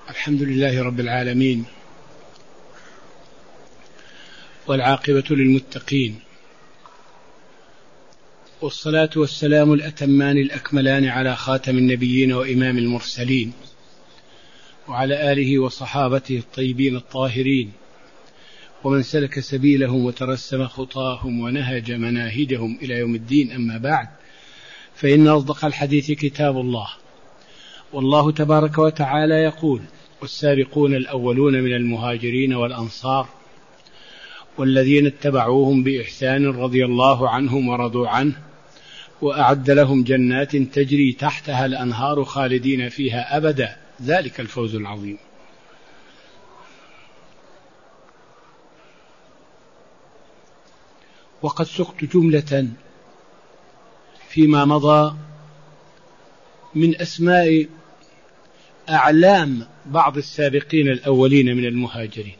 الحمد لله رب العالمين، والعاقبة للمتقين، والصلاة والسلام الأتمان الأكملان على خاتم النبيين وإمام المرسلين، وعلى آله وصحابته الطيبين الطاهرين، ومن سلك سبيلهم وترسم خطاهم ونهج مناهجهم إلى يوم الدين. أما بعد، فإن أصدق الحديث كتاب الله، والله تبارك وتعالى يقول: والسابقون الأولون من المهاجرين والأنصار والذين اتبعوهم بإحسان رضي الله عنهم ورضوا عنه وأعد لهم جنات تجري تحتها الأنهار خالدين فيها أبدا، ذلك الفوز العظيم. وقد سقت جملة فيما مضى من أسماء أعلام بعض السابقين الأولين من المهاجرين،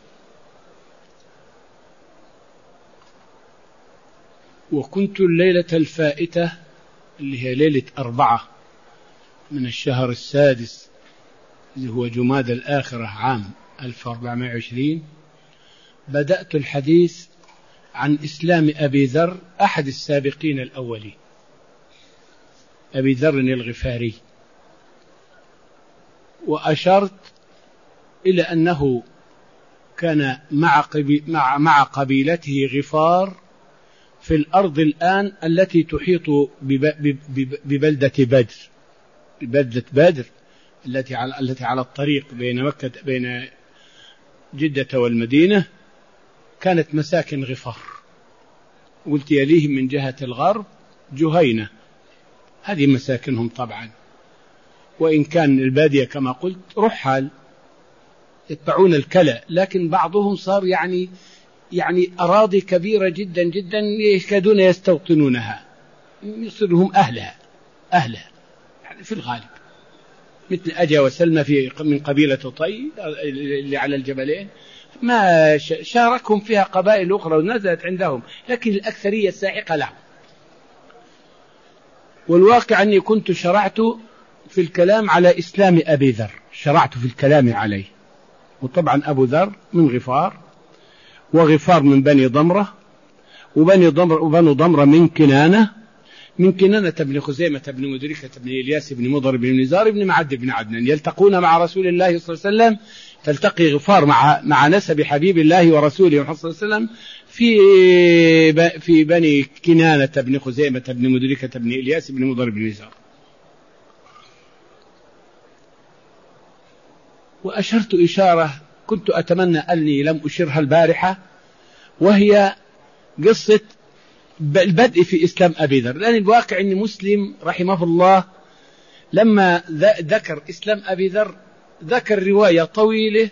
وكنت الليلة الفائتة اللي هي ليلة 4 من الشهر السادس اللي هو جمادى الآخرة عام 1420 بدأت الحديث عن إسلام أبي ذر أحد السابقين الأولين، أبي ذر الغفاري، وأشرت إلى أنه كان مع قبيلته غفار في الأرض الآن التي تحيط ببلدة بدر التي على الطريق بين جدة والمدينة، كانت مساكن غفار، قلت يليهم من جهة الغرب جهينة، هذه مساكنهم طبعا، وإن كان البادية كما قلت رحال يتبعون الكلى، لكن بعضهم صار يعني أراضي كبيرة جدا جدا يكادون يستوطنونها، يصيرهم أهلها يعني في الغالب، مثل أجا وسلمى من قبيلة طي اللي على الجبلين، ما شاركهم فيها قبائل أخرى ونزلت عندهم، لكن الأكثرية الساحقة لهم. والواقع أني كنت شرعت في الكلام على إسلام أبي ذر، شرعت في الكلام عليه، وطبعا أبو ذر من غفار، وغفار من بني ضمرة، وبنو ضمرة من كنانة بن خزيمة بن مدركة بن إلياس بن مضر بن نزار بن معد بن عدنان، يلتقون مع رسول الله صلى الله عليه وسلم، تلتقي غفار مع نسب حبيب الله ورسوله محمد صلى الله عليه وسلم في بني كنانة بن خزيمة بن مدركة بن إلياس بن مضر بن نزار. وأشرت إشارة كنت أتمنى أني لم أشرها البارحة، وهي قصة البدء في إسلام أبي ذر، لأن الواقع أن مسلم رحمه الله لما ذكر إسلام أبي ذر ذكر رواية طويلة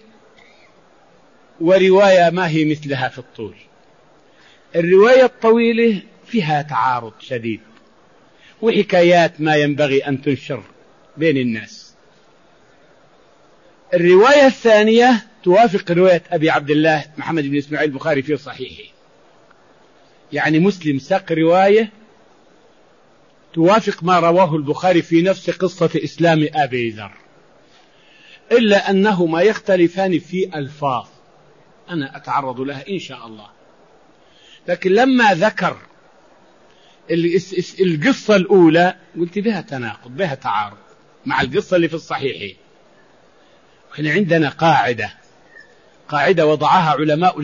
ورواية ما هي مثلها في الطول. الرواية الطويلة فيها تعارض شديد وحكايات ما ينبغي أن تنشر بين الناس. الرواية الثانية توافق رواية أبي عبد الله محمد بن إسماعيل البخاري في صحيحه، يعني مسلم ساق رواية توافق ما رواه البخاري في نفس قصة إسلام أبي ذر، إلا أنهما يختلفان في ألفاظ أنا أتعرض لها إن شاء الله. لكن لما ذكر القصة الأولى قلت بها تناقض، بها تعارض مع القصة اللي في الصحيحين. احنا عندنا قاعدة وضعها علماء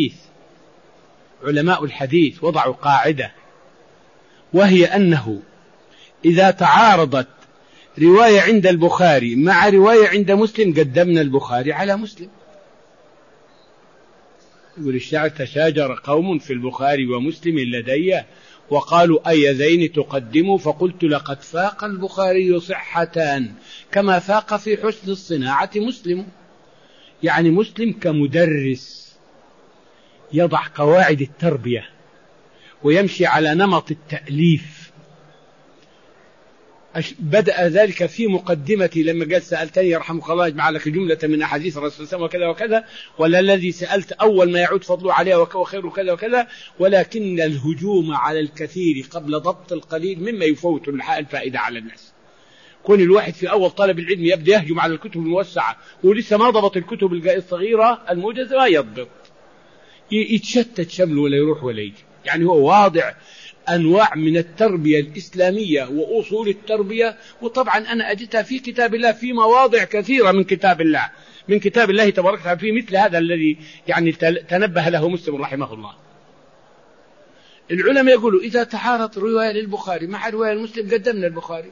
الحديث وضعوا قاعدة، وهي أنه إذا تعارضت رواية عند البخاري مع رواية عند مسلم قدمنا البخاري على مسلم. يقول الشاعر: تشاجر قوم في البخاري ومسلم لدي وقالوا أي ذين تقدموا، فقلت لقد فاق البخاري صحة كما فاق في حسن الصناعة مسلم. يعني مسلم كمدرس يضع قواعد التربية ويمشي على نمط التأليف. بدأ ذلك في مقدمتي لما قال: سألتني يرحمك الله يجمع لك جملة من أحاديث الرسول صلى الله عليه وسلم وكذا وكذا، ولا الذي سألت أول ما يعود فضله عليه وخير كذا وكذا، ولكن الهجوم على الكثير قبل ضبط القليل مما يفوت الفائدة على الناس. كون الواحد في أول طلب العلم يبدأ يهجم على الكتب الموسعة ولسه ما ضبط الكتب الصغيرة الموجزة ما يضبط، يتشتت شمله ولا يروح ولا يجي. يعني هو واضع أنواع من التربية الإسلامية وأصول التربية، وطبعا أنا أجدها في كتاب الله في مواضع كثيرة من كتاب الله تبارك وتعالى في مثل هذا الذي يعني تنبه له مسلم رحمه الله. العلماء يقولوا إذا تعارض رواية للبخاري مع رواية المسلم قدمنا البخاري،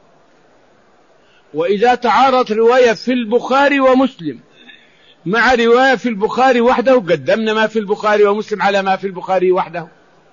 وإذا تعارض رواية في البخاري ومسلم مع رواية في البخاري وحده قدمنا ما في البخاري ومسلم على ما في البخاري وحده.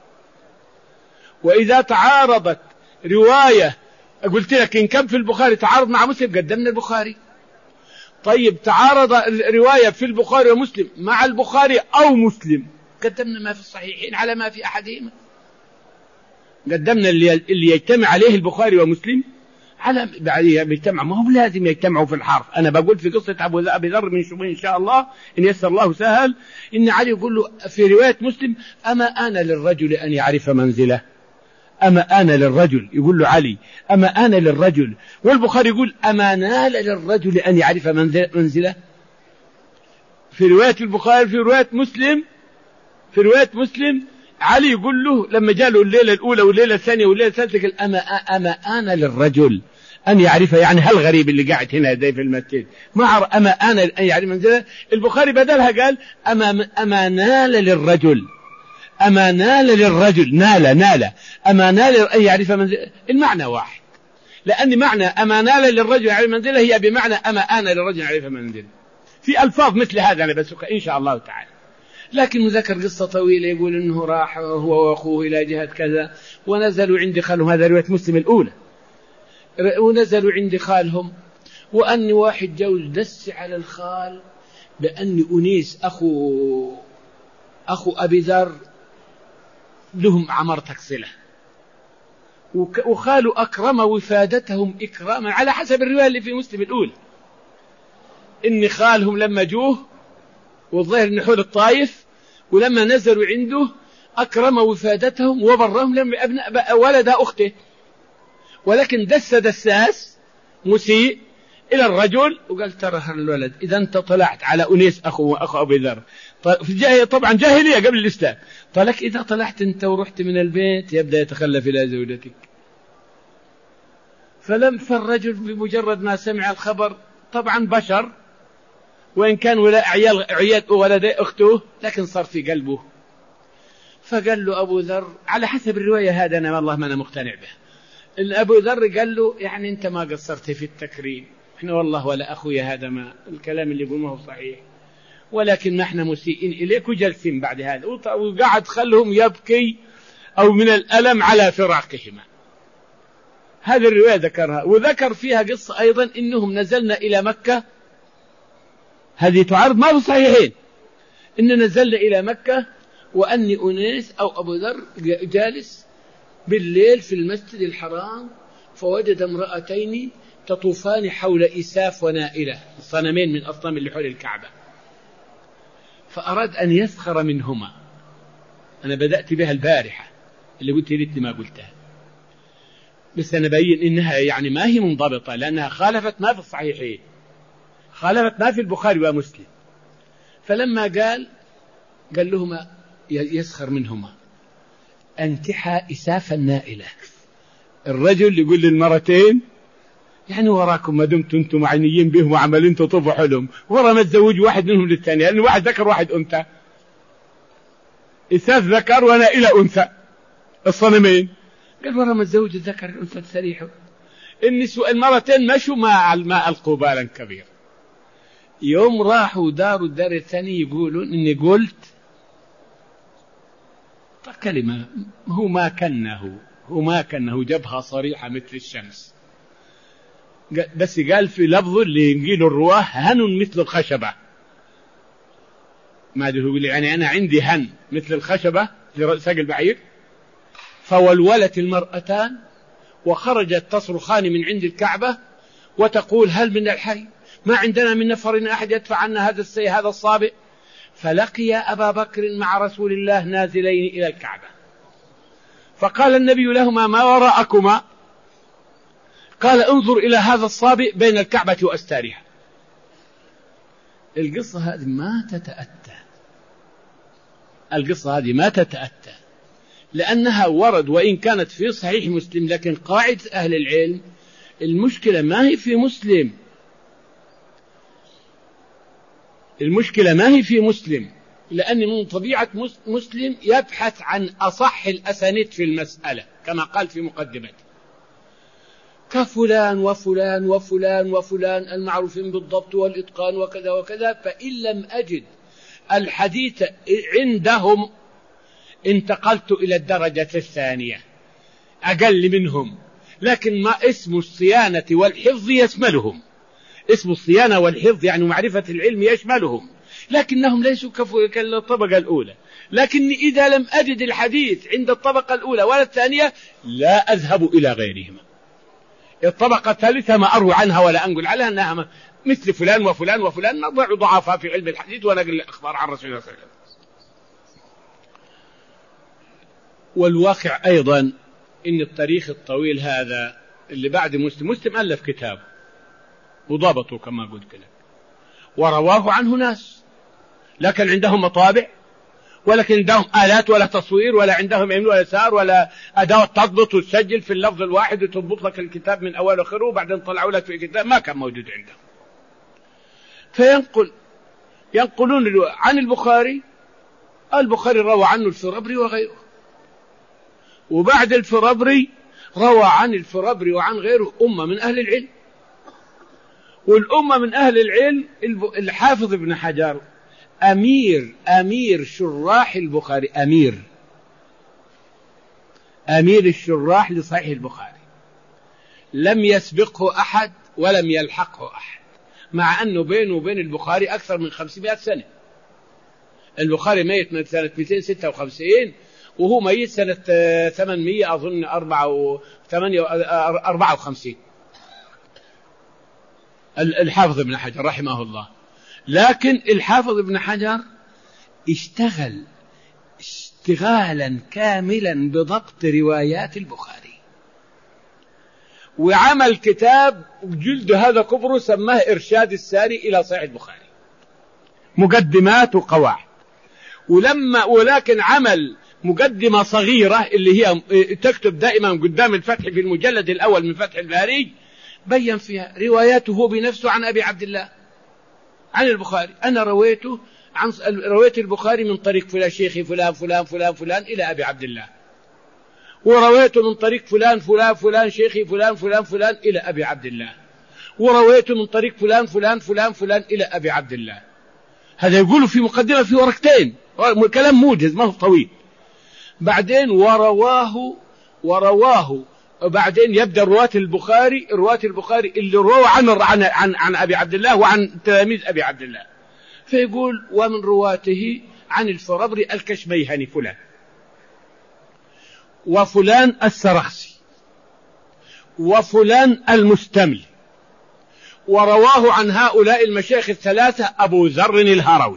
وإذا تعارضت رواية قلت لك إن كان في البخاري تعارض مع مسلم قدمنا البخاري. طيب تعارض رواية في البخاري ومسلم مع البخاري أو مسلم قدمنا ما في الصحيحين على ما في أحدهما. قدمنا اللي يجتمع عليه البخاري ومسلم على بعدها بيجتمع، ما هو لازم يجتمعوا في الحرف. أنا بقول في قصة أبي ذر من شوي إن شاء الله إن يسر الله سهل، إن علي يقول له في رواية مسلم أما أنا للرجل أن يعرف منزله، أما أنا للرجل، يقول له علي أما أنا للرجل، والبخاري يقول أما نال للرجل أن يعرف منزله. في رواية البخاري في رواية مسلم علي يقول له لما جاء له الليلة الأولى والليلة الثانية والليلة الثالثة قال أما أنا للرجل أن يعرف، يعني هالغريب اللي قاعد هنا في المسجد ما عرف أما أنا أن يعرف منزله. البخاري بدلها قال أما نال للرجل، أما نال للرجل نال أما نال أن يعرف منزله، المعنى واحد، لأن معنى أما نال للرجل يعرف منزله هي بمعنى أما أنا للرجل يعرف منزله. في ألفاظ مثل هذا أنا بسوق إن شاء الله تعالى. لكن ذكر قصة طويلة يقول إنه راح هو وأخوه إلى جهة كذا ونزلوا عند خالهم، هذا رواية مسلم الأولى، ونزلوا عند خالهم، وأن واحد جوز دس على الخال بأن أنيس أخو أبي ذر لهم عمرتك صلة، وخالوا أكرم وفادتهم إكراما على حسب الرواية اللي في مسلم الأولى، إن خالهم لما جوه والظاهر نحول الطائف ولما نزلوا عنده أكرم وفادتهم وبرهم لما أبناء ولد أخته، ولكن دساس مسيء إلى الرجل وقال ترى الولد إذا أنت طلعت على أنيس أخو أبي ذر طبعا جاهلية قبل الإسلام، قالك إذا طلعت أنت ورحت من البيت يبدأ يتخلف إلى زوجتك. فالرجل بمجرد ما سمع الخبر طبعا بشر وإن كان عيال ولد أخته لكن صار في قلبه، فقال له أبو ذر على حسب الرواية هذا أنا والله ما أنا مقتنع به، إن أبو ذر قال له يعني أنت ما قصرت في التكريم، إحنا والله ولا أخويا هذا ما الكلام اللي يقول ما هو صحيح، ولكن نحن مسيئين إليك وجلسين بعد هذا، وقعد خلهم يبكي أو من الألم على فراقهما. هذه الرواية ذكرها، وذكر فيها قصة أيضا إنهم نزلنا إلى مكة، هذه تعارض ما في صحيحين، إن نزلنا إلى مكة وأني أنيس أو أبو ذر جالس بالليل في المسجد الحرام فوجد امرأتين تطوفان حول إساف ونائلة، صنمين من أصنام اللي حول الكعبة، فأراد أن يسخر منهما. أنا بدأت بها البارحة اللي قلت لي ما قلتها، بس أنا بين إنها يعني ما هي منضبطة لأنها خالفت ما في الصحيحين، خالفت ما في البخاري ومسلم. فلما قال لهما يسخر منهما أنكحا إساف النائلة، الرجل يقول للمرتين يعني وراكم ما دمتم أنتم معنيين بهم وعملين تطوفوا حلم، ورا ما تزوج واحد منهم للثاني، لأن واحد ذكر واحد أنثى، إساف ذكر ونائلة أنثى الصنمين، قال ورا ما تزوج الذكر الأنثى تسريحه. المرتين مشوا ما ألقوا بالا كبير. يوم راحوا داروا الدار الثاني يقولون إني قلت كلمة هو ما كنه جبهة صريحة مثل الشمس، بس قال في لفظ اللي ينقيل الرواه هن مثل الخشبة، ما يقول يعني أنا عندي هن مثل الخشبة في ساق البعير. فولولت المرأتان وخرجت تصرخان من عند الكعبة وتقول هل من الحي، ما عندنا من نفر أحد يدفع عنا هذا الصابئ. فلقي أبا بكر مع رسول الله نازلين إلى الكعبة، فقال النبي لهما ما وراءكما؟ قال انظر إلى هذا الصابئ بين الكعبة وأستارها. القصة هذه ما تتأتى، لأنها ورد وإن كانت في صحيح مسلم، لكن قاعدة أهل العلم المشكلة ما هي في مسلم، المشكلة ما هي في مسلم، لأن من طبيعة مسلم يبحث عن أصح الأسانيد في المسألة كما قال في مقدمته، كفلان وفلان وفلان وفلان المعروفين بالضبط والإتقان وكذا وكذا، فإن لم أجد الحديث عندهم انتقلت إلى الدرجة الثانية أقل منهم، لكن ما اسم الصيانة والحفظ يشملهم، اسم الصيانة والحفظ يعني معرفة العلم يشملهم، لكنهم ليسوا كالطبقة الأولى. لكن إذا لم أجد الحديث عند الطبقة الأولى ولا الثانية لا أذهب إلى غيرهما. الطبقة الثالثة ما أروي عنها ولا أنقل عليها أنها مثل فلان وفلان وفلان، نضع ضعفاء في علم الحديث ونقل الأخبار عن رسول الله صلى الله عليه وسلم. والواقع أيضا إن التاريخ الطويل هذا اللي بعد مسلم ألف كتاب وضابطه كما قلت لك، ورواه عنه ناس، لكن عندهم مطابع، ولكن عندهم آلات ولا تصوير، ولا عندهم يمين ولا يسار، ولا أداة تضبط وتسجل في اللفظ الواحد وتضبط لك الكتاب من أول وآخره، وبعدين طلعوا لك في الكتاب ما كان موجود عندهم. ينقلون عن البخاري روى عنه الفرابري وغيره، وبعد الفرابري روى عن الفرابري وعن غيره أمة من أهل العلم. والأمة من أهل العلم الحافظ ابن حجر أمير شراح البخاري، أمير الشراح لصحيح البخاري، لم يسبقه أحد ولم يلحقه أحد، مع أنه بينه وبين البخاري أكثر من 500 سنة. البخاري ميت من سنة 256 وهو ميت سنة 800 أظن 54 الحافظ ابن حجر رحمه الله. لكن الحافظ ابن حجر اشتغل اشتغالا كاملا بضبط روايات البخاري، وعمل كتاب جلد هذا كبره سماه إرشاد الساري إلى صحيح البخاري، مقدمات وقواعد. ولكن عمل مقدمة صغيرة اللي هي تكتب دائما قدام الفتح في المجلد الأول من فتح الباري، بين فيها رواياته بنفسه عن أبي عبد الله عن البخاري. أنا رويت البخاري من طريق فلان شيخي فلان فلان فلان فلان إلى أبي عبد الله، ورويته من طريق فلان فلان فلان شيخي فلان فلان فلان إلى أبي عبد الله، ورويته من طريق فلان فلان فلان فلان إلى أبي عبد الله. هذا يقوله في مقدمة في ورقتين، كلام موجز ما هو طويل. بعدين ورواه وبعدين يبدأ رواة البخاري اللي روى عن أبي عبد الله وعن تلاميذ أبي عبد الله، فيقول ومن رواته عن الفرابري الكشميهني فلان وفلان السرخسي وفلان المستملي، ورواه عن هؤلاء المشايخ الثلاثة أبو ذر الهروي.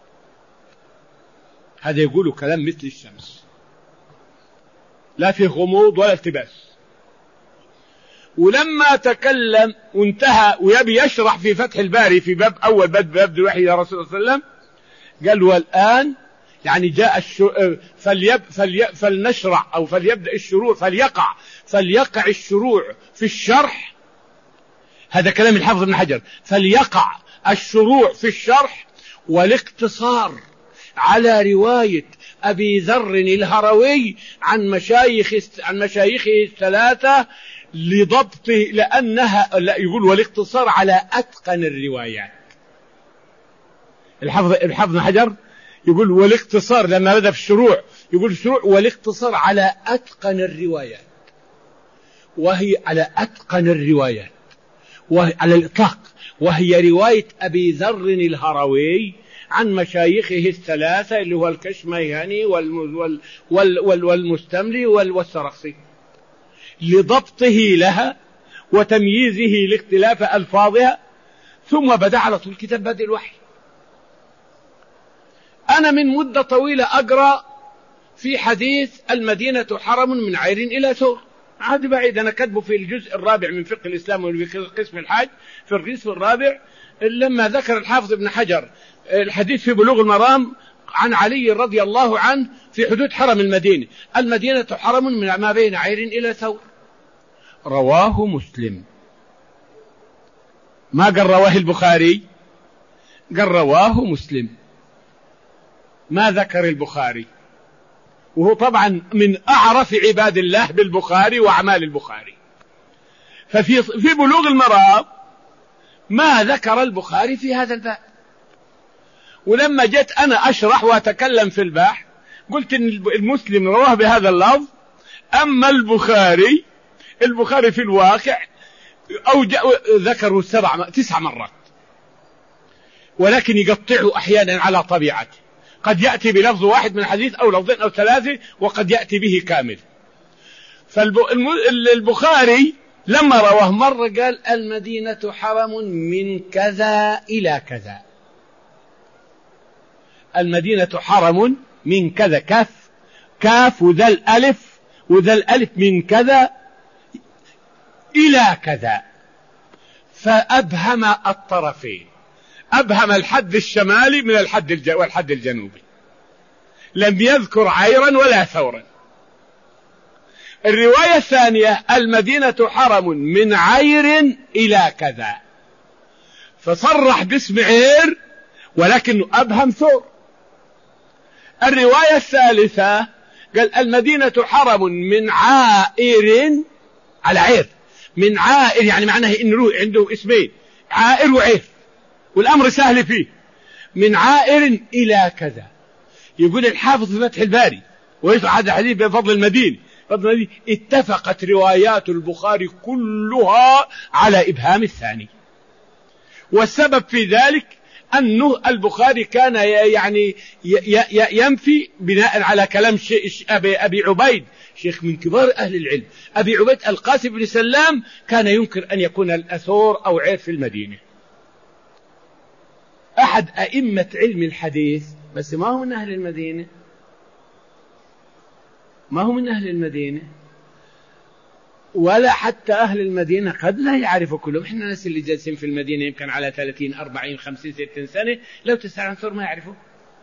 هذا يقول كلام مثل الشمس، لا فيه غموض ولا التباس. ولما تكلم وانتهى ويبي يشرح في فتح الباري في باب أول باب الوحي إلى رسول الله صلى الله عليه وسلم، قال والآن يعني جاء فلنشرع أو فليبدأ الشروع فليقع الشروع في الشرح. هذا كلام الحافظ ابن حجر، فليقع الشروع في الشرح والاقتصار على رواية أبي ذر الهروي عن مشايخه الثلاثة لضبط، لأنها لا يقول والاقتصار على أتقن الروايات. الحافظ ابن حجر يقول والاقتصار، لما بدأ في الشروع يقول الشروع والاقتصار على أتقن الروايات، وهي على أتقن الروايات وهي على الإطلاق، وهي رواية أبي ذر الهروي عن مشايخه الثلاثة اللي هو الكشميهني والمستملي والسرخسي، لضبطه لها وتمييزه لاختلاف ألفاظها. ثم بدأ على طول كتاب بدء الوحي. أنا من مدة طويلة أقرأ في حديث المدينة حرم من عير إلى ثور هذا بعيد، أنا كتبه في الجزء الرابع من فقه الإسلام وفي قسم الحج في القسم الرابع، لما ذكر الحافظ ابن حجر الحديث في بلوغ المرام عن علي رضي الله عنه في حدود حرم المدينة. المدينة حرم من ما بين عير إلى ثور. رواه مسلم، ما قال رواه البخاري، قال رواه مسلم، ما ذكر البخاري، وهو طبعا من أعرف عباد الله بالبخاري وأعمال البخاري. ففي بلوغ المرام ما ذكر البخاري في هذا الباب. ولما جيت أنا أشرح وأتكلم في البحث قلت إن المسلم رواه بهذا اللفظ، أما البخاري في الواقع ذكروا 9 مرات، ولكن يقطعه أحيانا على طبيعته، قد يأتي بلفظ واحد من الحديث أو لفظين أو 3، وقد يأتي به كامل. فالبخاري لما رواه مرة قال المدينة حرم من كذا إلى كذا، المدينة حرم من كذا، كاف وذا الألف من كذا إلى كذا، فأبهم الطرفين، أبهم الحد الشمالي من والحد الجنوبي، لم يذكر عيرا ولا ثورا. الرواية الثانية المدينة حرم من عير إلى كذا، فصرح باسم عير ولكنه أبهم ثور. الرواية الثالثة قال المدينة حرم من عائر، على عير، من عائر يعني معناه إنه عنده اسمين، عائر وعير، والأمر سهل فيه، من عائر إلى كذا. يقول الحافظ في فتح الباري ويشرح هذا الحديث بفضل المدينة، اتفقت روايات البخاري كلها على إبهام الثاني، والسبب في ذلك أنه البخاري كان يعني ينفي بناء على كلام أبي عبيد، شيخ من كبار أهل العلم، أبي عبيد القاسم بن سلام كان ينكر أن يكون الأثور أو عير في المدينة. أحد أئمة علم الحديث، بس ما هو من أهل المدينة، ما هو من أهل المدينة، ولا حتى أهل المدينة قد لا يعرف كلهم. إحنا الناس اللي جالسين في المدينة يمكن على 30 40 50 60 سنة، لو تسأل عن ثور ما يعرفه.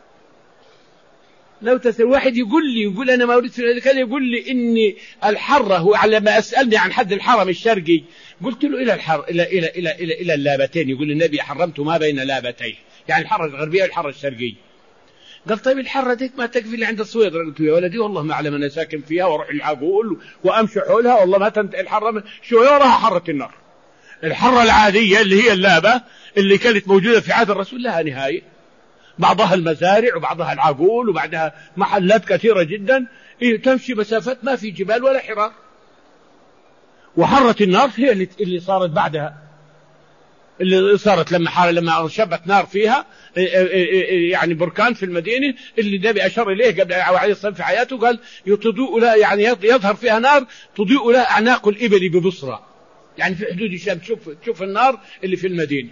لو تسأل واحد يقول أنا ما أريد في الكلام، يقول لي إني الحرة، هو لما أسألني عن حد الحرم الشرقي قلت له إلى الحر إلى اللابتين، يقول النبي حرمت ما بين لابتيه، يعني الحرة الغربية والحرة الشرقية. قال طيب الحرة ديك ما تكفي اللي عند الصويد؟ قلت يا ولدي والله ما أعلم، أنا ساكن فيها وأروح العقول وأمشي حولها، والله ما تنتهي الحرة شوية وراها حرة النار. الحرة العادية اللي هي اللابة اللي كانت موجودة في عهد الرسول لها نهاية، بعضها المزارع وبعضها العقول وبعدها محلات كثيرة جدا، تمشي مسافات ما في جبال ولا حرار. وحرة النار هي اللي صارت بعدها، اللي صارت لما شبت نار فيها يعني بركان في المدينة، اللي النبي أشار إليه قبل عليه الصلاة في حياته، قال تضيء لها، يعني يظهر فيها نار تضيء لها أعناق الإبل ببصرة، يعني في حدود الشام تشوف النار اللي في المدينة.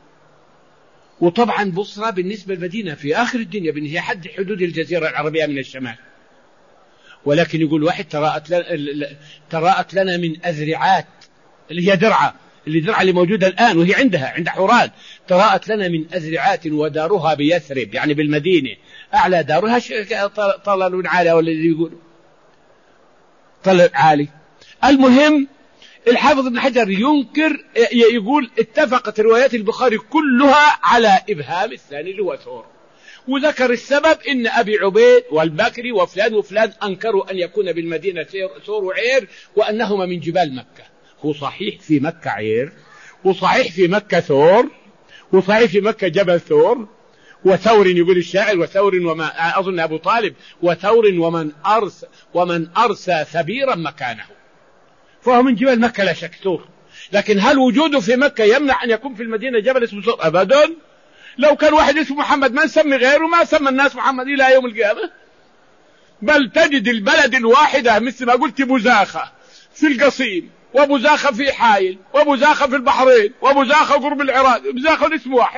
وطبعا بصرة بالنسبة للمدينة في آخر الدنيا، هي حد حدود الجزيرة العربية من الشمال. ولكن يقول واحد تراءت لنا من أذرعات، اللي هي درعة اللي موجودة الآن وهي عند حوران، تراءت لنا من أذرعات ودارها بيثرب، يعني بالمدينة، أعلى دارها طلل عالي، والذي يقول طلل عالي. المهم الحافظ ابن حجر يقول اتفقت روايات البخاري كلها على إبهام الثاني اللي هو ثور، وذكر السبب إن أبي عبيد والبكري وفلان أنكروا أن يكون بالمدينة ثور وعير، وأنهما من جبال مكة. هو صحيح في مكة عير، وصحيح في مكة ثور، وصحيح في مكة جبل ثور، وثور يقول الشاعر، وثور وما أظن أبو طالب، وثور ومن أرسى ثبيرا مكانه، فهو من جبال مكة لا شك ثور. لكن هل وجوده في مكة يمنع أن يكون في المدينة جبل اسمه ثور؟ أبدا. لو كان واحد اسمه محمد ما نسمي غيره، ما سمى الناس محمد إلى يوم القيامة. بل تجد البلد الواحدة مثل ما قلت بزاخة في القصيم، وبزاخة في حائل، وبزاخة في البحرين، وبزاخة قرب العراق، بزاخة الاسم واحد،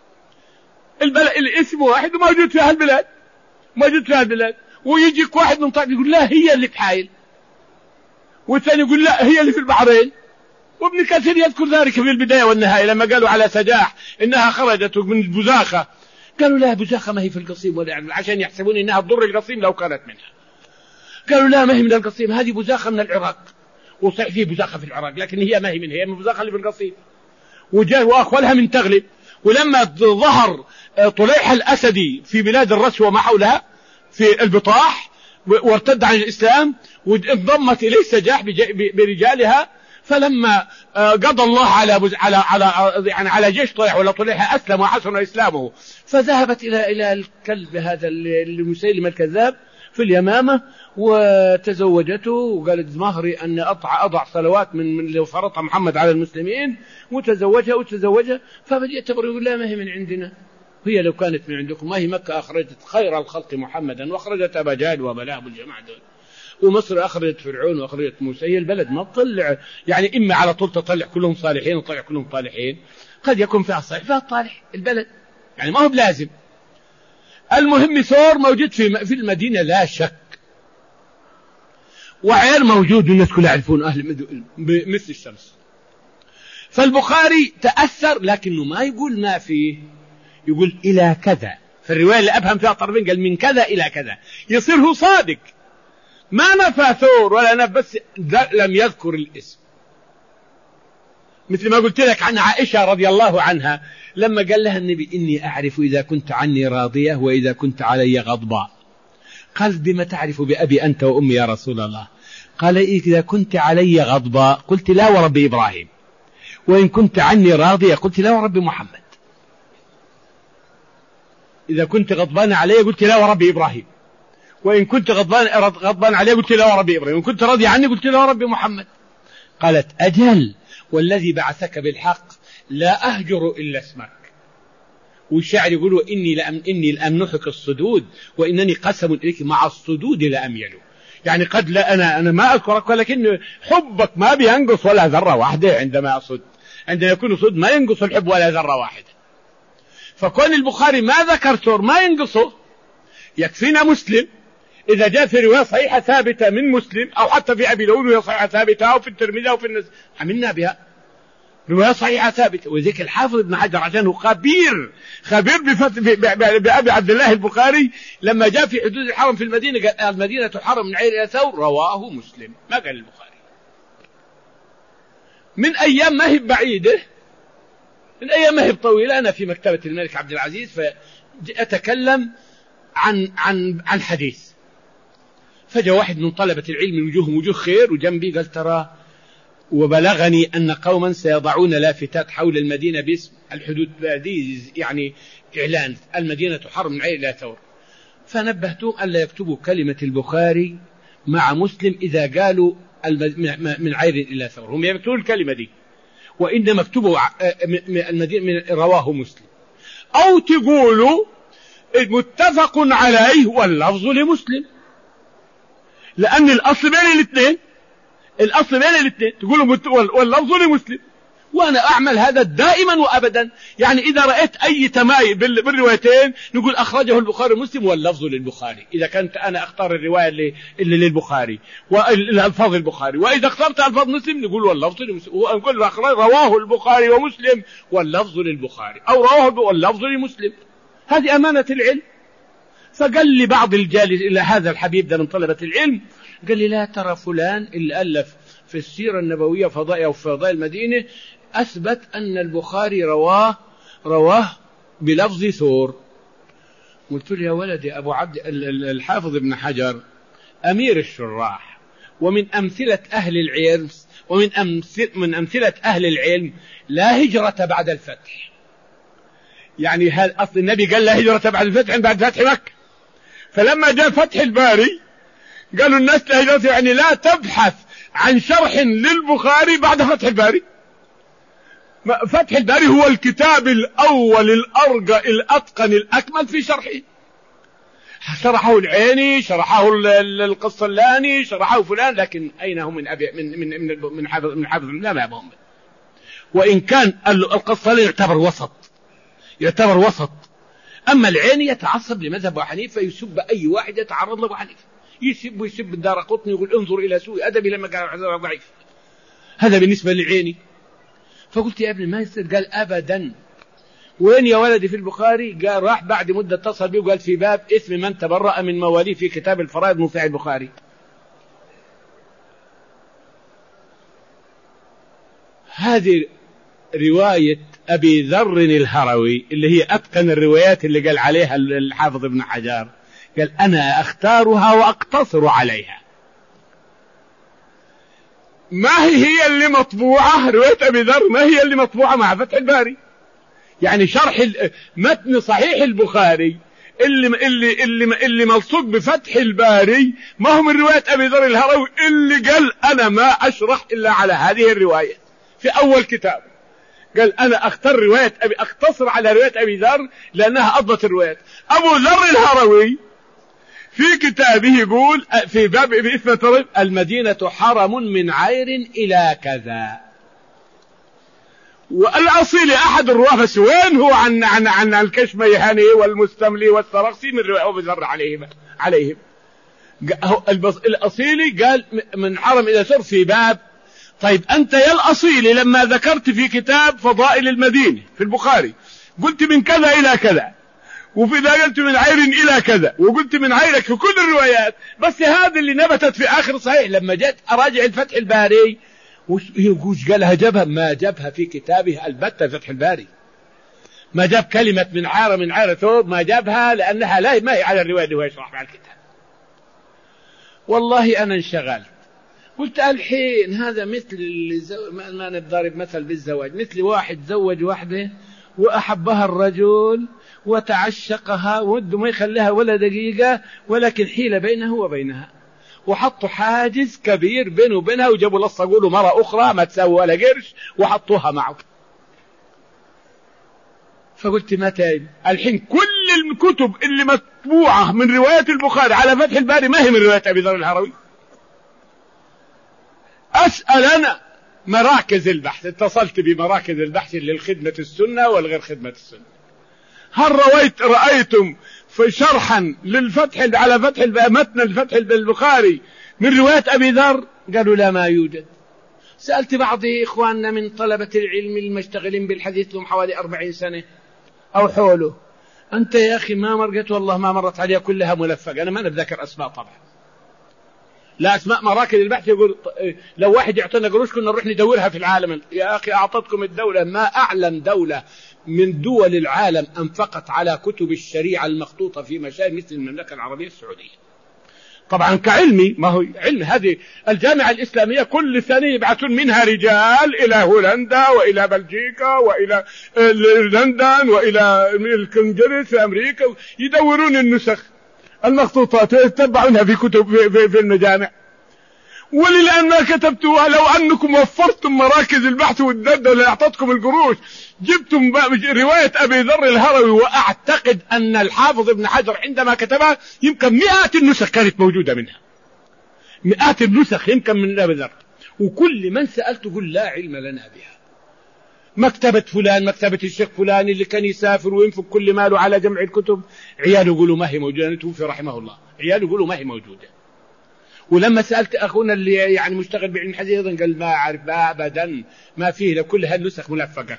الاسم واحد وموجود في هالبلاد. ويجيك واحد من طائف يقول لا هي اللي في حائل، والثاني يقول لا هي اللي في البحرين. وابن كثير يذكر ذلك في البداية والنهاية لما قالوا على سجاح إنها خرجت من البزاخة، قالوا لا بزاخة ما هي في القصيم، عشان يحسبون إنها تضر القصيم لو كانت منها. قالوا لا ما هي من القصيم، هذه بزاخة من العراق، وصحيح في بزاخة في العراق لكن هي ما هي منها، هي من بزاخة اللي في القصيم. وجاء وأخولها من تغلب. ولما ظهر طليح الأسدي في بلاد الرش وما حولها في البطاح وارتد عن الإسلام، وانضمت إليه سجاح برجالها، فلما قضى الله على جيش طليح ولا طليح أسلم وحسن إسلامه، فذهبت إلى الكلب هذا المسيلم الكذاب في اليمامة وتزوجته، وقالت مهري أن أضع صلوات من اللي فرضها محمد على المسلمين، وتزوجها. فبدأ يعتبر يقول لا ما هي من عندنا، هي لو كانت من عندكم ما هي مكة أخرجت خير الخلق محمدا وأخرجت أبا جهل وأبا لهب والجماعة دول، ومصر أخرجت فرعون وأخرجت موسى. هي البلد ما تطلع يعني إما على طول تطلع كلهم صالحين وتطلع كلهم طالحين، قد يكون فيها الصالح فيها الطالح البلد، يعني ما هو بلازم. المهم ثور موجود في المدينة لا شك، وعير موجود والناس كلها يعرفون أهل مثل الشمس. فالبخاري تأثر لكنه ما يقول ما فيه، يقول إلى كذا. في الرواية اللي أبهم فيها طرفين قال من كذا إلى كذا، يصير هو صادق ما نفى ثور ولا نفى، بس لم يذكر الاسم. مثل ما قلت لك عن عائشة رضي الله عنها لما قال لها النبي إني أعرف إذا كنت عني راضية وإذا كنت علي غضباء. قال بما تعرف بأبي أنت وأمي يا رسول الله؟ قال إذا كنت علي غضباء قلت لا ورب إبراهيم، وإن كنت عني راضية قلت لا ورب محمد. إذا كنت غضبان علي قلت لا ورب إبراهيم، وإن كنت غضبان علي قلت لا ورب إبراهيم، وإن كنت راضي عني قلت لا ورب محمد. قالت أجل والذي بعثك بالحق لا أهجر إلا اسمك. والشاعر يقول إني لأمنحك الصدود وإنني قسم إليك مع الصدود لأميل. يعني قد لا أنا ما أذكرك، ولكن حبك ما بينقص ولا ذرة واحدة عندما يكون صد ما ينقص الحب ولا ذرة واحدة. فكون البخاري ما ذكر ثور ما ينقصه، يكفينا مسلم إذا جاء في رواية صحيحة ثابتة من مسلم أو حتى في أبي داود رواية صحيحة ثابتة أو في الترمذي أو في النسائي عملنا بها رواية صحيحة ثابتة. وذلك الحافظ ابن حجر عشانه خبير بأبي عبد الله البخاري لما جاء في حدود الحرم في المدينة قال المدينة حرم من عير إلى ثور، رواه مسلم ما قال البخاري. من أيام ما هي بعيدة، من أيام ما هي طويلة، أنا في مكتبة الملك عبد العزيز فأتكلم عن حديث، فجاء واحد من طلبة العلم من وجوه خير وجنبي قال ترى وبلغني أن قوما سيضعون لافتات حول المدينة باسم الحدود هذه، يعني إعلان المدينة حرم من عير إلى ثور. فنبهتهم ألا يكتبوا كلمة البخاري مع مسلم إذا قالوا من عير إلى ثور، هم يكتبون الكلمة دي، وإنما اكتبوا المدينة رواه مسلم، أو تقولوا متفق عليه واللفظ لمسلم، لأن الأصل بين الاثنين تقولوا واللفظ لمسلم. وأنا أعمل هذا دائما وأبدا، يعني إذا رأيت أي تمايل بالروايتين نقول أخرجه البخاري ومسلم واللفظ للبخاري، إذا كنت أنا أختار الرواية اللي للبخاري والألفاظ البخاري، وإذا اخترت ألفاظ مسلم نقول واللفظ لمسلم، ونقول رواه البخاري ومسلم واللفظ للبخاري، أو رواه واللفظ لمسلم. هذه أمانة العلم. فقال لي بعض الجالس إلى هذا الحبيب ده من طلبة العلم، قال لي لا ترى فلان اللي ألف في السيرة النبوية فضائل أو فضائل المدينة أثبت أن البخاري رواه بلفظ ثور. قلت له يا ولدي أبو عبد الحافظ ابن حجر أمير الشراح ومن أمثلة أهل العلم ومن أمثلة أهل العلم لا هجرة بعد الفتح. يعني أصل النبي قال لا هجرة بعد الفتح بعد فتح مكة، فلما جاء فتح الباري قالوا الناس لا هجرة، يعني لا تبحث عن شرح للبخاري بعد فتح الباري. فتح الباري هو الكتاب الأول الأرقى الأتقن الأكمل في شرحه، شرحه العيني، شرحه القسطلاني، شرحه فلان، لكن أين هم من حافظ لا ما هم. وإن كان القسطلاني يعتبر وسط، أما العيني يتعصب لمذهب أبو حنيفة، يسب أي واحد يتعرض لأبو حنيفة، يسب الدارقطني ويقول انظر إلى سوء أدبي لما قال الحديث ضعيف. هذا بالنسبة لعيني. فقلت يا ابني ما يصير. قال أبدا. وين يا ولدي في البخاري؟ قال راح بعد مدة اتصل بي وقال في باب إثم من تبرأ من مواليه في كتاب الفرائض من صحيح البخاري. هذه رواية أبي ذر الهروي اللي هي أتقن الروايات اللي قال عليها الحافظ ابن حجر. قال أنا أختارها وأقتصر عليها. ما هي اللي مطبوعة؟ رواية أبي ذر ما هي اللي مطبوعة مع فتح الباري؟ يعني شرح متن صحيح البخاري اللي ملصوق بفتح الباري ما هو من رواية أبي ذر الهروي اللي قال أنا ما أشرح إلا على هذه الرواية في أول كتاب. قال أنا أقتصر على رواية أبي ذر لأنها أضبط الروايات. أبو ذر الهروي في كتابه يقول في باب بإثم المدينة حرم من عير إلى كذا. والأصيل أحد الرواة وين هو عن الكشميهاني والمستملي والسرخسي من رواية أبو ذر عليهم. الأصيلي قال من حرم إلى سر في باب. طيب أنت يا الأصيلي لما ذكرت في كتاب فضائل المدينة في البخاري قلت من كذا إلى كذا، وفي ذا قلت من عير إلى كذا، وقلت من عيرك في كل الروايات، بس هذا اللي نبتت في آخر صحيح لما جيت أراجع الفتح الباري وش قالها جابها؟ ما جابها في كتابه البتة فتح الباري. ما جاب كلمة من عار ثوب، ما جابها لأنها ما هي على الرواية اللي هو يشرح مع الكتاب. والله أنا انشغلت قلت الحين هذا مثل ما نضرب مثل بالزواج، مثل واحد زوج واحدة وأحبها الرجل وتعشقها وده ما يخليها ولا دقيقة، ولكن حيلة بينه وبينها وحطوا حاجز كبير بينه وبينها وجابوا لصقوا له مرة أخرى ما تساوي ولا قرش وحطوها معه. فقلت متى الحين كل الكتب اللي مطبوعة من رواية البخاري على فتح الباري ما هي من رواية أبي ذر الهروي. أسأل أنا مراكز البحث، اتصلت بمراكز البحث للخدمة السنة والغير خدمة السنة، هل رأيتم في شرحا للفتح على فتح متن الفتح البخاري من رواية أبي ذر؟ قالوا لا ما يوجد. سألت بعض إخواننا من طلبة العلم المشتغلين بالحديث لهم حوالي 40 سنة أو حوله، أنت يا أخي ما مرقت؟ والله ما مرت عليها كلها ملفقة. أنا ما نتذكر أسماء طبعا، لا أسماء مراكز البحث. يقول لو واحد يعطينا قروش كنا نروح ندورها في العالم. يا أخي أعطتكم الدولة ما أعلم دولة من دول العالم أنفقت على كتب الشريعة المخطوطة في مشاهد مثل المملكة العربية السعودية. طبعا كعلمي ما هو علم، هذه الجامعة الإسلامية كل سنة يبعثون منها رجال إلى هولندا وإلى بلجيكا وإلى لندن وإلى الكونجرس في أمريكا يدورون النسخ المخطوطات يتبعونها في كتب في المجامع. وللآن ما كتبتوها. لو أنكم وفرتم مراكز البحث والدردة اللي أعطتكم القروش جبتم رواية أبي ذر الهروي، وأعتقد أن الحافظ ابن حجر عندما كتبها يمكن 100 النسخ كانت موجودة منها، 100 النسخ يمكن من أبي ذر، وكل من سألته يقول لا علم لنا بها. مكتبة فلان، مكتبة الشيخ فلان اللي كان يسافر وينفق كل ماله على جمع الكتب، عياله يقولوا ما هي موجودة، توفي رحمه الله، عياله يقولوا ما هي موجودة. ولما سألت أخونا اللي يعني مشتغل بعلم الحديث أيضا قال ما أعرف أبدا، ما فيه لكل هالنسخ ملفقة.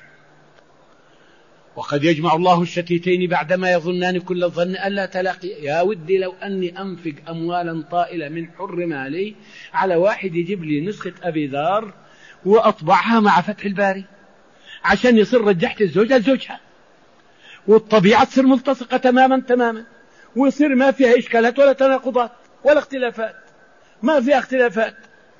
وقد يجمع الله الشتيتين بعدما يظنان كل الظن ألا تلاقي. يا ودي لو أني أنفق أموالا طائلة من حر مالي على واحد يجيب لي نسخة أبي ذر وأطبعها مع فتح الباري عشان يصير رجحت الزوجة لزوجها والطبيعة تصير ملتصقة تماما ويصير ما فيها إشكالات ولا تناقضات ولا اختلافات، ما فيها اختلافات.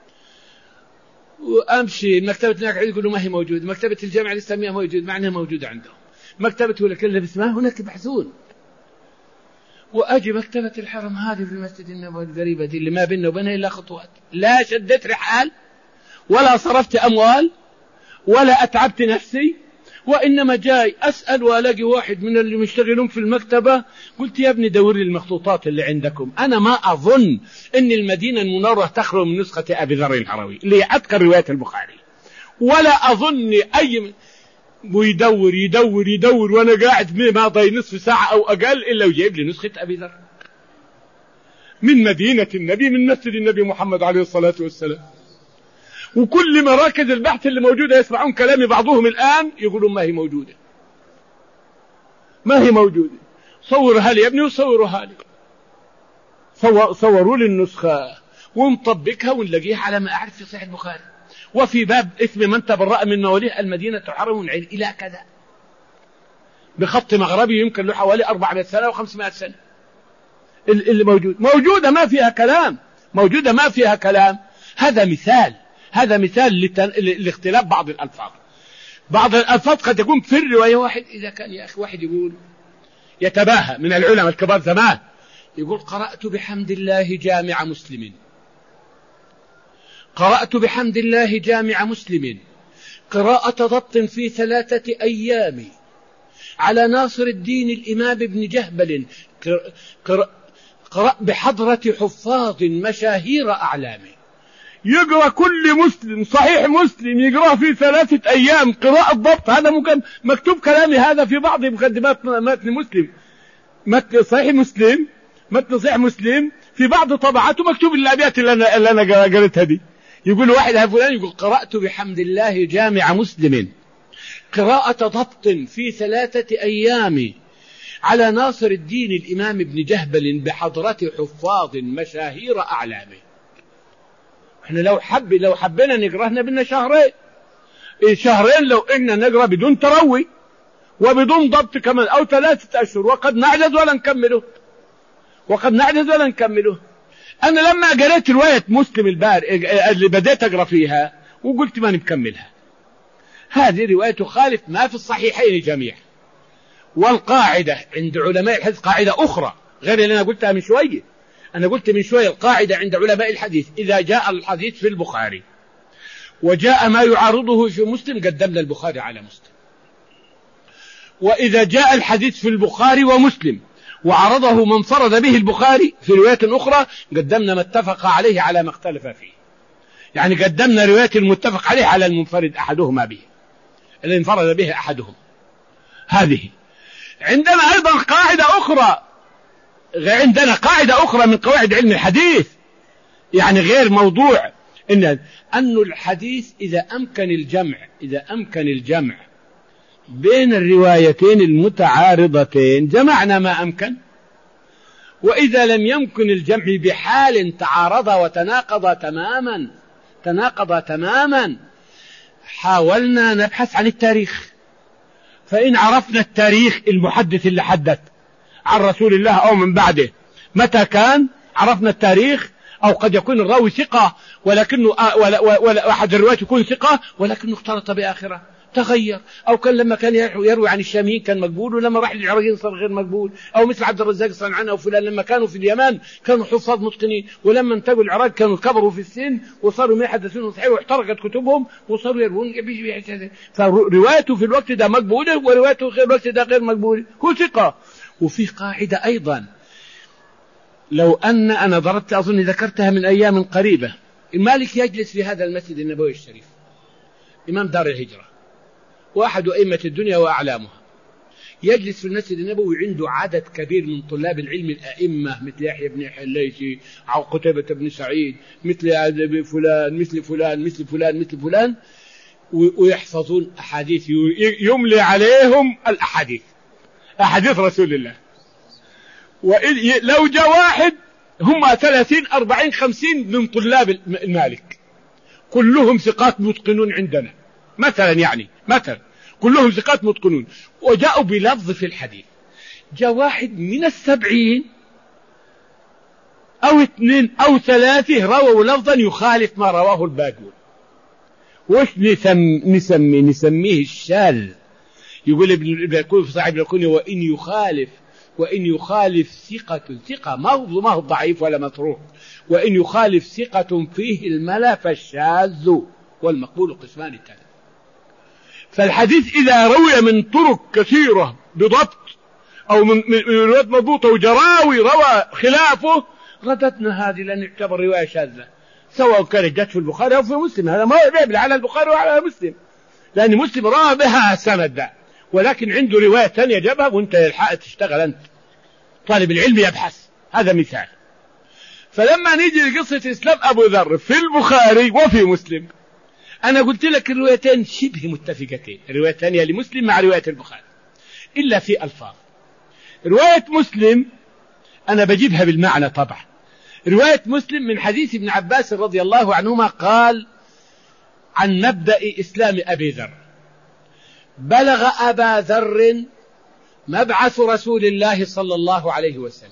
وأمشي مكتبة هناك يقولوا ما هي موجودة، مكتبة الجامعة الإسلامية موجودة مع أنها موجودة عندهم، مكتبة ولا كلها باسمها هناك يبحثون. وأجي مكتبة الحرم هذه في المسجد النبوي القريبة دي اللي ما بيننا وبينها إلا خطوات، لا شدت رحال ولا صرفت أموال ولا أتعبت نفسي، وإنما جاي أسأل وألاقي واحد من اللي مشتغلون في المكتبة. قلت يا ابني دور لي المخطوطات اللي عندكم، أنا ما أظن أن المدينة المنورة تخلو من نسخة أبي ذر الهروي اللي أذكر رواية البخاري، ولا أظن أي يدور وأنا قاعد ما ضي نصف ساعة أو أقل إلا ويجيب لي نسخة أبي ذر. من مدينة النبي، من مسجد النبي محمد عليه الصلاة والسلام. وكل مراكز البحث اللي موجودة يسمعون كلام بعضهم الآن يقولون ما هي موجودة، ما هي موجودة. صورها لي يا ابني وصورها لي. صوروا لي النسخة ونطبقها ونلاقيها على ما أعرف في صحيح البخاري، وفي باب اسم من تبرأ من مواليه المدينة حرم من عين إلى كذا، بخط مغربي يمكن له حوالي 400 سنة و500 سنة. اللي موجودة ما فيها كلام، موجودة ما فيها كلام. هذا مثال لاختلاف بعض الألفاظ. بعض الألفاظ قد يكون في الرواية واحد. إذا كان يا أخي واحد يقول يتباهى من العلماء الكبار زمان، يقول قرأت بحمد الله جامع مسلم، قرأت بحمد الله جامع مسلم قراءة ضبط في 3 أيام على ناصر الدين الإمام ابن جهبل، قرأ بحضرة حفاظ مشاهير أعلامه. يقرأ كل مسلم صحيح مسلم يقرأ في 3 أيام قراءة ضبط. هذا مكتوب كلامي هذا في بعض مقدمات متن مسلم، متن صحيح مسلم، متن صحيح مسلم في بعض طبعاته مكتوب الأبيات اللي أنا قرأتها دي. يقول واحد فلان يقول قرأت بحمد الله جامع مسلم قراءة ضبط في 3 أيام على ناصر الدين الإمام ابن جهبل بحضرة حفاظ مشاهير أعلامه. احنا لو حبينا نقرأ بدنا شهرين لو إننا نقرأ بدون تروي وبدون ضبط كمان، أو 3 أشهر، وقد نعجز ولا نكمله. أنا لما قرأت رواية مسلم اللي بديت أقرأ فيها وقلت ما نكملها، هذه رواية تخالف ما في الصحيحين جميعا. والقاعدة عند علماء الحديث قاعدة أخرى غير اللي أنا قلتها من شوية. أنا قلت من شوية القاعدة عند علماء الحديث إذا جاء الحديث في البخاري وجاء ما يعارضه في مسلم قدمنا البخاري على مسلم، وإذا جاء الحديث في البخاري ومسلم وعرضه من فرد به البخاري في رواية أخرى قدمنا ما اتفق عليه على ما اختلف فيه. يعني قدمنا رواية المتفق عليه على المنفرد أحدهما به، اللي انفرد به أحدهم. هذه عندنا أيضا قاعدة أخرى من قواعد علم الحديث، يعني غير موضوع أن الحديث إذا أمكن الجمع بين الروايتين المتعارضتين جمعنا ما أمكن، وإذا لم يمكن الجمع بحال تعارض وتناقض تماما حاولنا نبحث عن التاريخ. فإن عرفنا التاريخ المحدث اللي حدث عن رسول الله أو من بعده متى كان، عرفنا التاريخ. أو قد يكون الراوي ثقة ولكنه ولا أحد الروايات يكون ثقة ولكنه اختلط بآخرة تغير، أو كان لما كان يروي عن الشاميين كان مقبول، ولما راح للعراقيين صار غير مقبول. أو مثل عبد الرزاق الصنعاني أو فلان لما كانوا في اليمن كانوا حفاظ متقنين، ولما انتقلوا العراق كانوا كبروا في السن وصاروا ما يحدثون صحيح واحترقت كتبهم وصاروا يروون. فروايته في الوقت ده مقبولة وروايته في الوقت ده غير مقبولة، هو ثقة. وفي قاعدة أيضا لو أن أنا ضربت أظن ذكرتها من أيام قريبة، المالك يجلس في هذا المسجد النبوي الشريف إمام دار الهجرة وأحد أئمة الدنيا وأعلامها، يجلس في المسجد النبوي عنده عدد كبير من طلاب العلم الأئمة مثل يحيى بن يحيى الليثي أو قتيبة بن سعيد مثل فلان مثل فلان مثل فلان مثل فلان، ويحفظون أحاديث يملي عليهم الأحاديث، أحاديث رسول الله. ولو جاء واحد هم 30 40 50 من طلاب المالك كلهم ثقات متقنون عندنا مثلا كلهم ثقات متقنون، وجاءوا بلفظ في الحديث، جاء واحد من 70 أو 2 أو 3 رووا لفظا يخالف ما رواه الباقون. وش نسميه الشاذ. يقول ابن الكوفي في صاحب الكوني وإن يخالف ثقة ما هو ضعيف ولا متروك، وإن يخالف ثقة فيه الملا فالشاذ والمقبول قسمان الثالث. فالحديث إذا روي من طرق كثيرة بضبط أو من روايات مضبوطة وجراوي روى خلافه رددنا هذه لأن يعتبر رواية شاذة، سواء كانت جت في البخاري أو في مسلم. هذا ما يعيب على البخاري وعلى مسلم، لأن مسلم روى بها سند ده، ولكن عنده رواية ثانية جابها وانت يلحق تشتغل أنت طالب العلم يبحث. هذا مثال. فلما نيجي لقصة إسلام أبو ذر في البخاري وفي مسلم، أنا قلت لك الروايتين شبه متفقتين، الرواية الثانية لمسلم مع رواية البخاري، إلا في ألفاظ. رواية مسلم أنا بجيبها بالمعنى طبعا. رواية مسلم من حديث ابن عباس رضي الله عنهما قال عن مبدأ إسلام أبي ذر: بلغ أبا ذر مبعث رسول الله صلى الله عليه وسلم.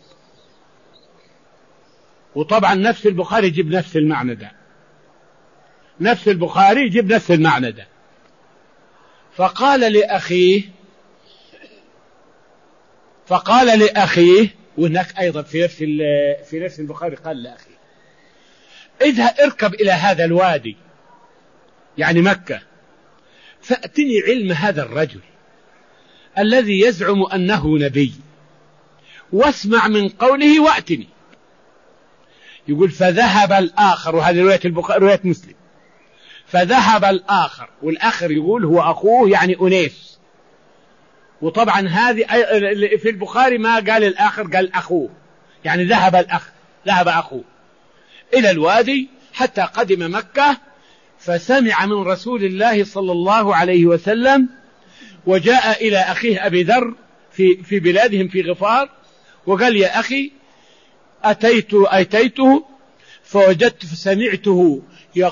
وطبعا نفس البخاري يجيب نفس المعنى ده، نفس البخاري يجيب نفس المعنى ده. فقال لأخيه وهناك أيضا في نفس البخاري قال لأخيه: اذهب اركب إلى هذا الوادي، يعني مكة، فأتني علم هذا الرجل الذي يزعم أنه نبي، واسمع من قوله وأتني. يقول فذهب الآخر، وهذه رواية البخاري رواية مسلم، فذهب الآخر، والآخر يقول هو أخوه يعني أنيس. وطبعا هذه في البخاري ما قال الآخر، قال أخوه، يعني ذهب أخوه إلى الوادي حتى قدم مكة، فسمع من رسول الله صلى الله عليه وسلم، وجاء إلى أخيه أبي ذر في بلادهم في غفار، وقال: يا أخي أتيته فسمعته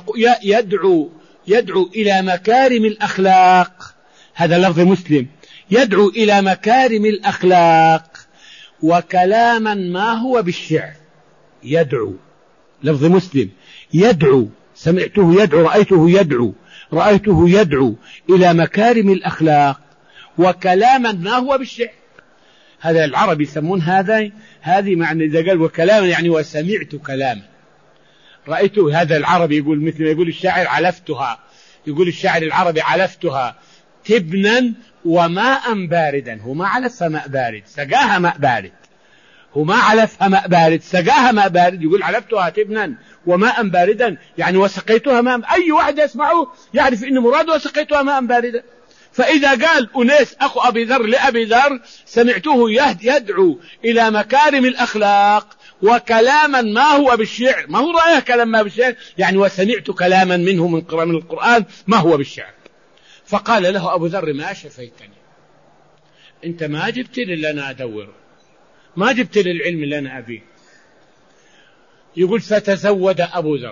يدعو إلى مكارم الأخلاق. هذا لفظ مسلم: يدعو إلى مكارم الأخلاق وكلاما ما هو بالشعر. يدعو، لفظ مسلم، يدعو، سمعته يدعو، رأيته يدعو إلى مكارم الأخلاق وكلاما ما هو بالشعر. هذا العرب يسمون هذه معنى إذا قال وكلاما يعني وسمعت كلاما. رأيته، هذا العربي يقول مثل ما يقول الشاعر: علفتها، يقول الشاعر العربي: علفتها تبنا وماء باردا. هو ما علفها ماء بارد، سقاها ماء بارد. هو ما علفها ماء بارد، سقاها ماء بارد. يقول علفتها تبنا وماء باردا، يعني وسقيتها ماء. أي واحد يسمعه يعرف إن مراده وسقيتها ماء باردا. فإذا قال أنيس أخو أبي ذر لأبي ذر: سمعته يدعو إلى مكارم الأخلاق وكلاما ما هو بالشعر، ما هو رأيه كلام ما بالشعر، يعني وسمعت كلاما منه من القرآن ما هو بالشعر. فقال له أبو ذر: ما شفيتني، أنت ما جبت لي اللي أنا أدوره، ما جبت لي العلم اللي أنا أبيه. يقول فتزود أبو ذر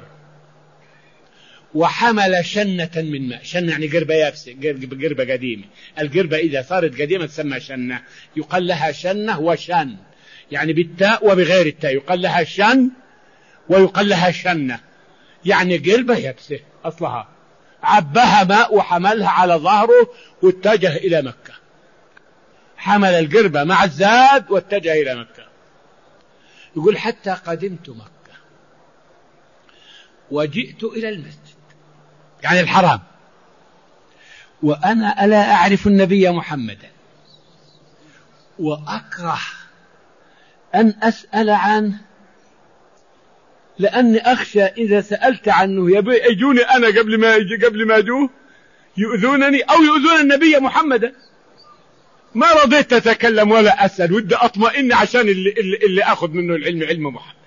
وحمل شنة من ماء. شنة يعني قربة يابسة، قربة قديمة. القربة إذا صارت قديمة تسمى شنة، يقال لها شنة وشن، يعني بالتاء وبغير التاء، يقال لها شن ويقال لها شنة، يعني قربة يابسة أصلها. عبها ماء وحملها على ظهره واتجه إلى مكة، حمل القربة مع الزاد واتجه إلى مكة. يقول حتى قدمت مكة وجئت إلى المسجد، يعني الحرام، وأنا ألا أعرف النبي محمدا، وأكره أن أسأل عنه، لأني أخشى إذا سألت عنه يجوني أنا قبل ما أجوه يؤذونني أو يؤذون النبي محمدا. ما رضيت أتكلم ولا أسأل، ودي أطمئن عشان اللي أخذ منه العلم علم محمد.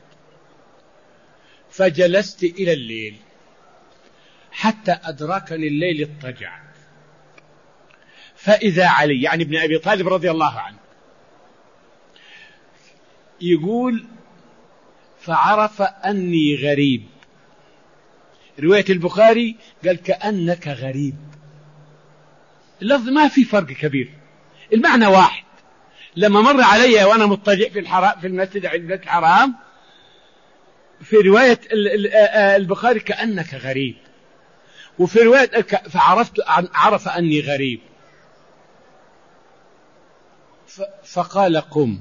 فجلست إلى الليل حتى أدركني الليل اضطجع، فإذا علي يعني ابن أبي طالب رضي الله عنه يقول: فعرف أني غريب. رواية البخاري قال كأنك غريب، اللفظ ما في فرق كبير، المعنى واحد. لما مر علي وأنا مضطجع في المسجد عند الحرام، في رواية البخاري كأنك غريب، وفي رواية عرف أني غريب. فقال: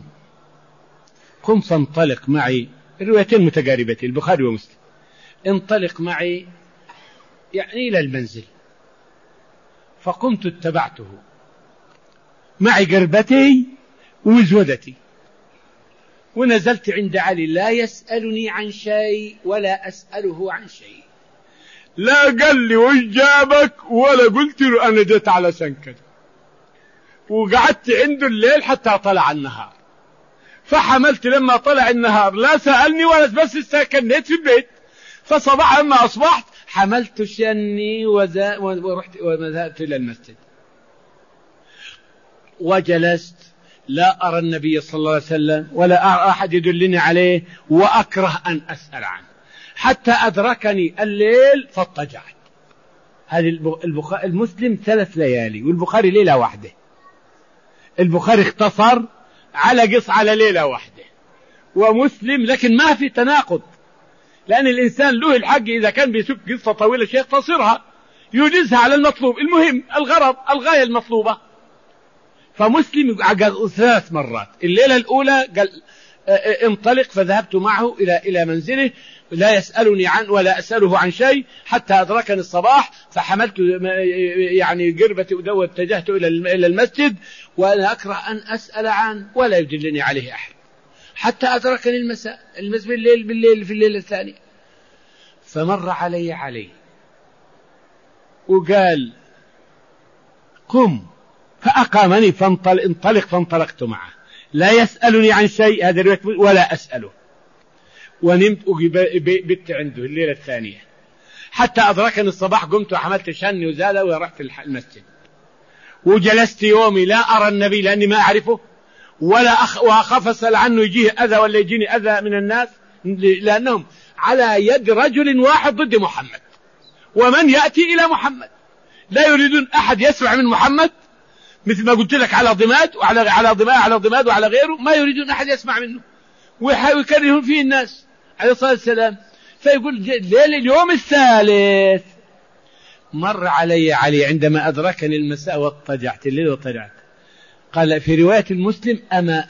قم فانطلق معي. الروايتين متقاربتين البخاري ومسلم. انطلق معي يعني إلى المنزل. فقمت اتبعته معي قربتي ومزودتي، ونزلت عند علي لا يسألني عن شيء ولا أسأله عن شيء. لا قال لي وش جابك ولا قلت له أنا جيت على سنكد. وقعدت عنده الليل حتى طلع النهار. فحملت لما طلع النهار، لا سألني ولا بس استكنيت في البيت. فصباح لما أصبحت حملت شني ورحت وذهبت إلى المسجد وجلست، لا أرى النبي صلى الله عليه وسلم ولا أرى أحد يدلني عليه، وأكره أن أسأل عنه حتى أدركني الليل فاضطجعت. هذه المسلم 3 ليالي والبخاري ليلة واحدة. البخاري اختصر على قص على ليلة واحدة، ومسلم لكن ما في تناقض، لأن الإنسان له الحق إذا كان بيسك قصة طويلة شيء يختصرها يوجزها على المطلوب، المهم الغرض الغاية المطلوبة. فمسلم قال 3 مرات. الليلة الأولى قال انطلق، فذهبت معه إلى منزله لا يسألني عن ولا أسأله عن شيء حتى أدركني الصباح، فحملت يعني قربتي واتجهت إلى المسجد، وأنا أكره أن أسأل عنه ولا يدلني عليه أحد حتى أدركني المساء بالليل في الليلة الثانية. فمر علي وقال قم، فأقامني انطلق، فانطلقت معه لا يسألني عن شيء هذا ولا أسأله، ونمت وبت عنده الليلة الثانية حتى أدركني الصباح. قمت وحملت شني وزالة ورحت المسجد، وجلست يومي لا أرى النبي لأني ما أعرفه وأخاف أسأل عنه يجيه أذى ولا يجيني أذى من الناس، لأنهم على يد رجل واحد ضد محمد، ومن يأتي إلى محمد لا يريدون أحد يسمع من محمد، مثل ما قلت لك على ضماد وعلى ضماد وعلى غيره، ما يريدون أحد يسمع منه ويكرهون فيه الناس عليه الصلاة والسلام. فيقول ليل اليوم الثالث مر علي عندما أدركني المساء واضطجعت الليل واضطجعت. قال في رواية المسلم أما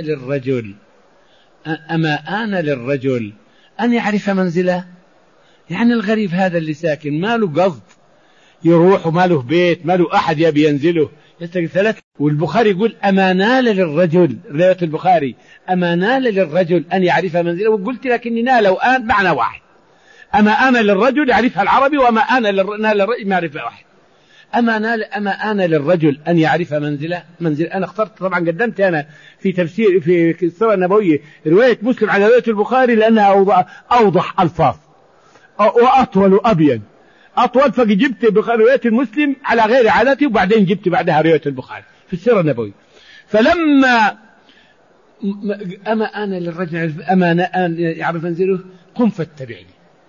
آن للرجل أن يعرف منزله. يعني الغريب هذا اللي ساكن ما له قصد يروح وما له بيت، ما له أحد يبي ينزله، يستقل 3. والبخاري يقول أما نال للرجل، رواية البخاري أما نال للرجل أن يعرف منزله، وقلت لكني نال وآن معنى واحد. أما آن للرجل يعرفها العربي، وما آن نال للرجل ما يعرفها واحد. أما آن للرجل أن يعرف منزله. أنا اخترت طبعا قدمت أنا في تفسير في السيرة النبوية رواية مسلم على رواية البخاري لأنها أوضح ألفاظ وأطول وأبين أطول، فجبت رواية المسلم على غير عادتي، وبعدين جبت بعدها رواية البخاري في السيرة النبوية. فلما أما آن للرجل أن يعرف منزله قم فاتبعني،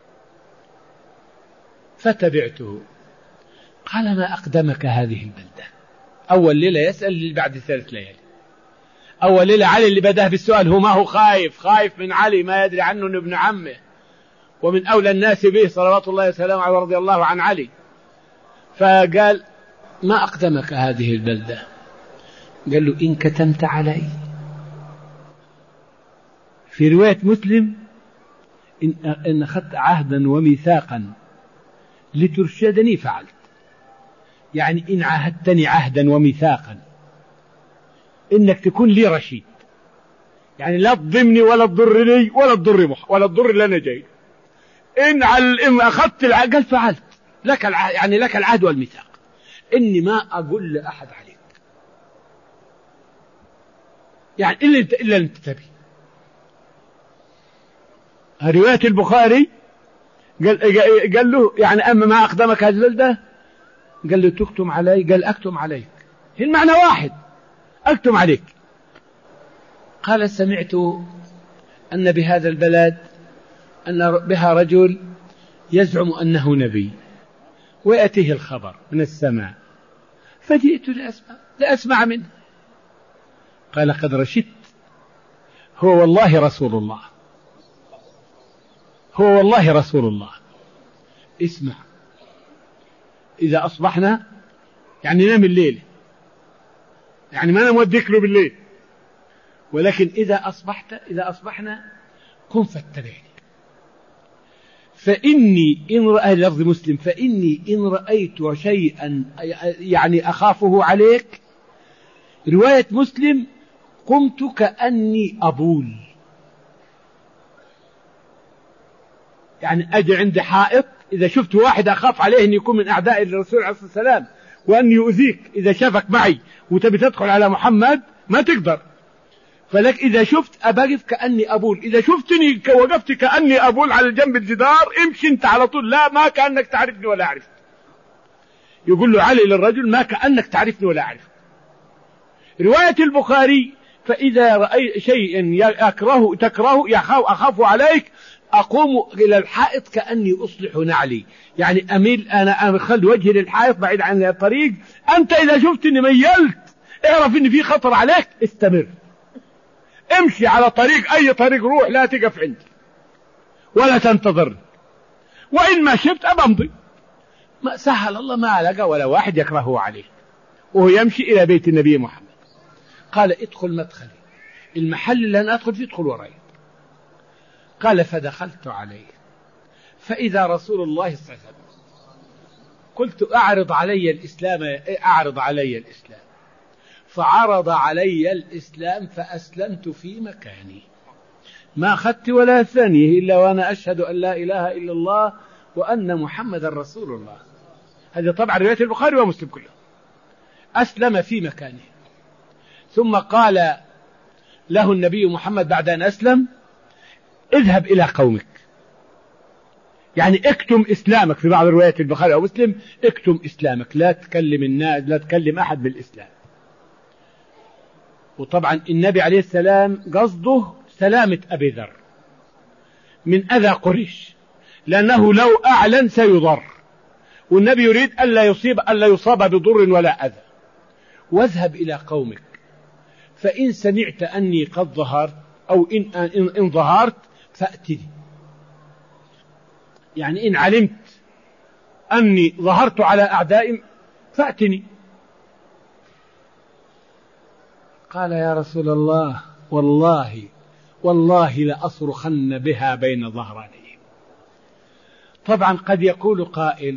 فتبعته. قال ما أقدمك هذه البلدة؟ أول ليلة يسأل اللي بعد 3 ليالي. أول ليلة علي اللي بدأ بالسؤال، هو ما هو خايف من علي، ما يدري عنه ابن عمه ومن أولى الناس به صلوات الله وسلامه عليه ورضي الله عن علي. فقال ما أقدمك هذه البلدة؟ قال له إن كتمت علي. في رواية مسلم إن أخذت عهدا وميثاقا لترشدني فعلت. يعني إن عهدتني عهدا وميثاقا إنك تكون لي رشيد، يعني لا تضمني ولا تضرني ولا تضر اللي أنا جاي. إن أخذت قال فعلت لك يعني لك العهد والميثاق إني ما أقول لأحد عليك، يعني إلا أنت تبي. رواية البخاري قال له يعني أما ما أقدمك هذه البلدة، قال له تكتم علي، قال أكتم عليك، المعنى واحد، أكتم عليك. قال سمعت أن بهذا البلد أن بها رجل يزعم أنه نبي ويأتيه الخبر من السماء، فجئت لأسمع منه. قال قد رشدت، هو والله رسول الله، هو والله رسول الله. اسمع، إذا أصبحنا يعني نام الليل، يعني ما نوديك له بالليل، ولكن إذا أصبحنا قم فاتبعني، فإني إن رأى لفظ مسلم فإني إن رأيت شيئا يعني أخافه عليك. رواية مسلم قمت كأني أبول، يعني أجي عند حائط إذا شفت واحد أخاف عليه أن يكون من أعداء الرسول عليه الصلاة والسلام وأن يؤذيك، إذا شافك معي وتبي تدخل على محمد ما تقدر، فلك إذا شفت أبقف كأني أبول، إذا شفتني وقفت كأني أبول على جنب الجدار امشي أنت على طول، لا ما كأنك تعرفني ولا أعرف. يقول له علي للرجل ما كأنك تعرفني ولا أعرف. رواية البخاري فإذا رأيت شيء تكره أخاف عليك أقوم إلى الحائط كأني أصلح نعلي، يعني أميل أنا أخذ وجهي للحائط بعيد عن الطريق. أنت إذا شفتني ميلت اعرف إن في خطر عليك، استمر امشي على طريق، أي طريق روح، لا تقف عندي ولا تنتظر، وإن ما شفت أبمضي. ما سهل الله، ما لقى ولا واحد يكرهه عليه. وهو يمشي إلى بيت النبي محمد قال ادخل مدخلي، المحل اللي أنا أدخل فيه ادخل وراي. قال فدخلت عليه فإذا رسول الله صلى الله عليه وسلم. قلت أعرض علي الإسلام، فعرض علي الإسلام فأسلمت في مكاني، ما أخذت ولا ثانية إلا وأنا أشهد أن لا إله إلا الله وأن محمد رسول الله. هذا طبعا رواية البخاري ومسلم كله. أسلم في مكانه، ثم قال له النبي محمد بعد أن أسلم اذهب إلى قومك، يعني اكتم إسلامك. في بعض روايات البخاري أو مسلم اكتم إسلامك، لا تكلم الناس، لا تكلم أحد بالإسلام. وطبعا النبي عليه السلام قصده سلامة أبي ذر من أذى قريش، لأنه لو أعلن سيضر، والنبي يريد ألا يصاب بضر ولا أذى. واذهب إلى قومك فإن سمعت أني قد ظهرت أو إن ظهرت فأتني، يعني إن علمت أني ظهرت على أعدائي فأتني. قال يا رسول الله والله لأصرخن بها بين ظهراني. طبعا قد يقول قائل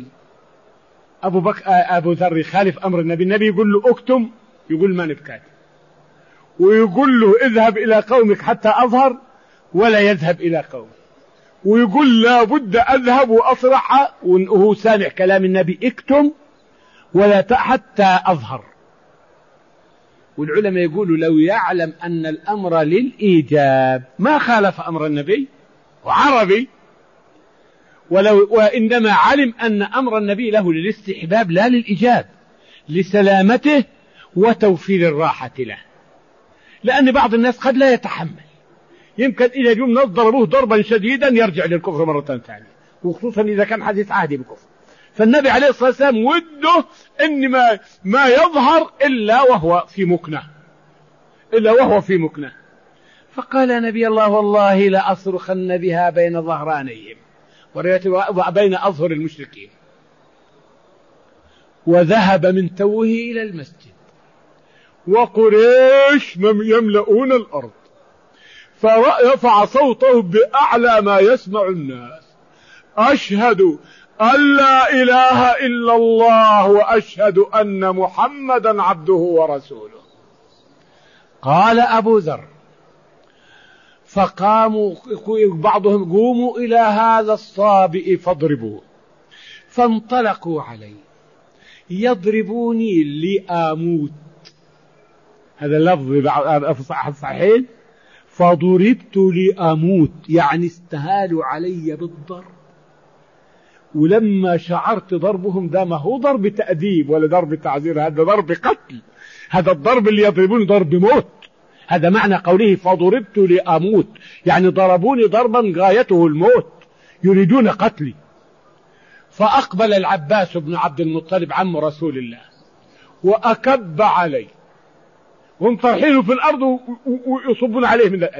أبو ذر يخالف أمر النبي يقول له اكتم، يقول ما نبكات، ويقول له اذهب إلى قومك حتى أظهر ولا يذهب إلى قومه، ويقول لا بد أذهب وأصرح وهو سامع كلام النبي اكتم ولا حتى أظهر. والعلماء يقولوا لو يعلم أن الأمر للإيجاب ما خالف أمر النبي وعربي، وإنما علم أن أمر النبي له للاستحباب لا للإيجاب، لسلامته وتوفير الراحة له. لأن بعض الناس قد لا يتحمل، يمكن إذا جم ناس ضربوه ضربا شديدا يرجع للكفر مرة ثانية، وخصوصا إذا كان حديث عهد بالكفر. فالنبي عليه الصلاة والسلام وده إن ما يظهر إلا وهو في مكنة. فقال نبي الله والله لأصرخن بها بين ظهرانيهم، وبين أظهر المشركين. وذهب من توه إلى المسجد وقريش يملؤون الأرض، فرفع صوته بأعلى ما يسمع الناس: أشهد أن لا إله إلا الله وأشهد أن محمدا عبده ورسوله. قال أبو ذر فقاموا بعضهم قوموا إلى هذا الصابئ فاضربوه، فانطلقوا علي يضربوني لأموت. هذا اللفظ أحد الصحيحين، فضربت لأموت، يعني استهالوا علي بالضرب. ولما شعرت ضربهم ده ما هو ضرب تأديب ولا ضرب تعذير، هذا ضرب قتل. هذا الضرب اللي يضربوني ضرب موت. هذا معنى قوله فضربت لأموت، يعني ضربوني ضربا غايته الموت، يريدون قتلي. فأقبل العباس بن عبد المطلب عم رسول الله وأكب علي، هم طرحينه في الأرض ويصبون عليه من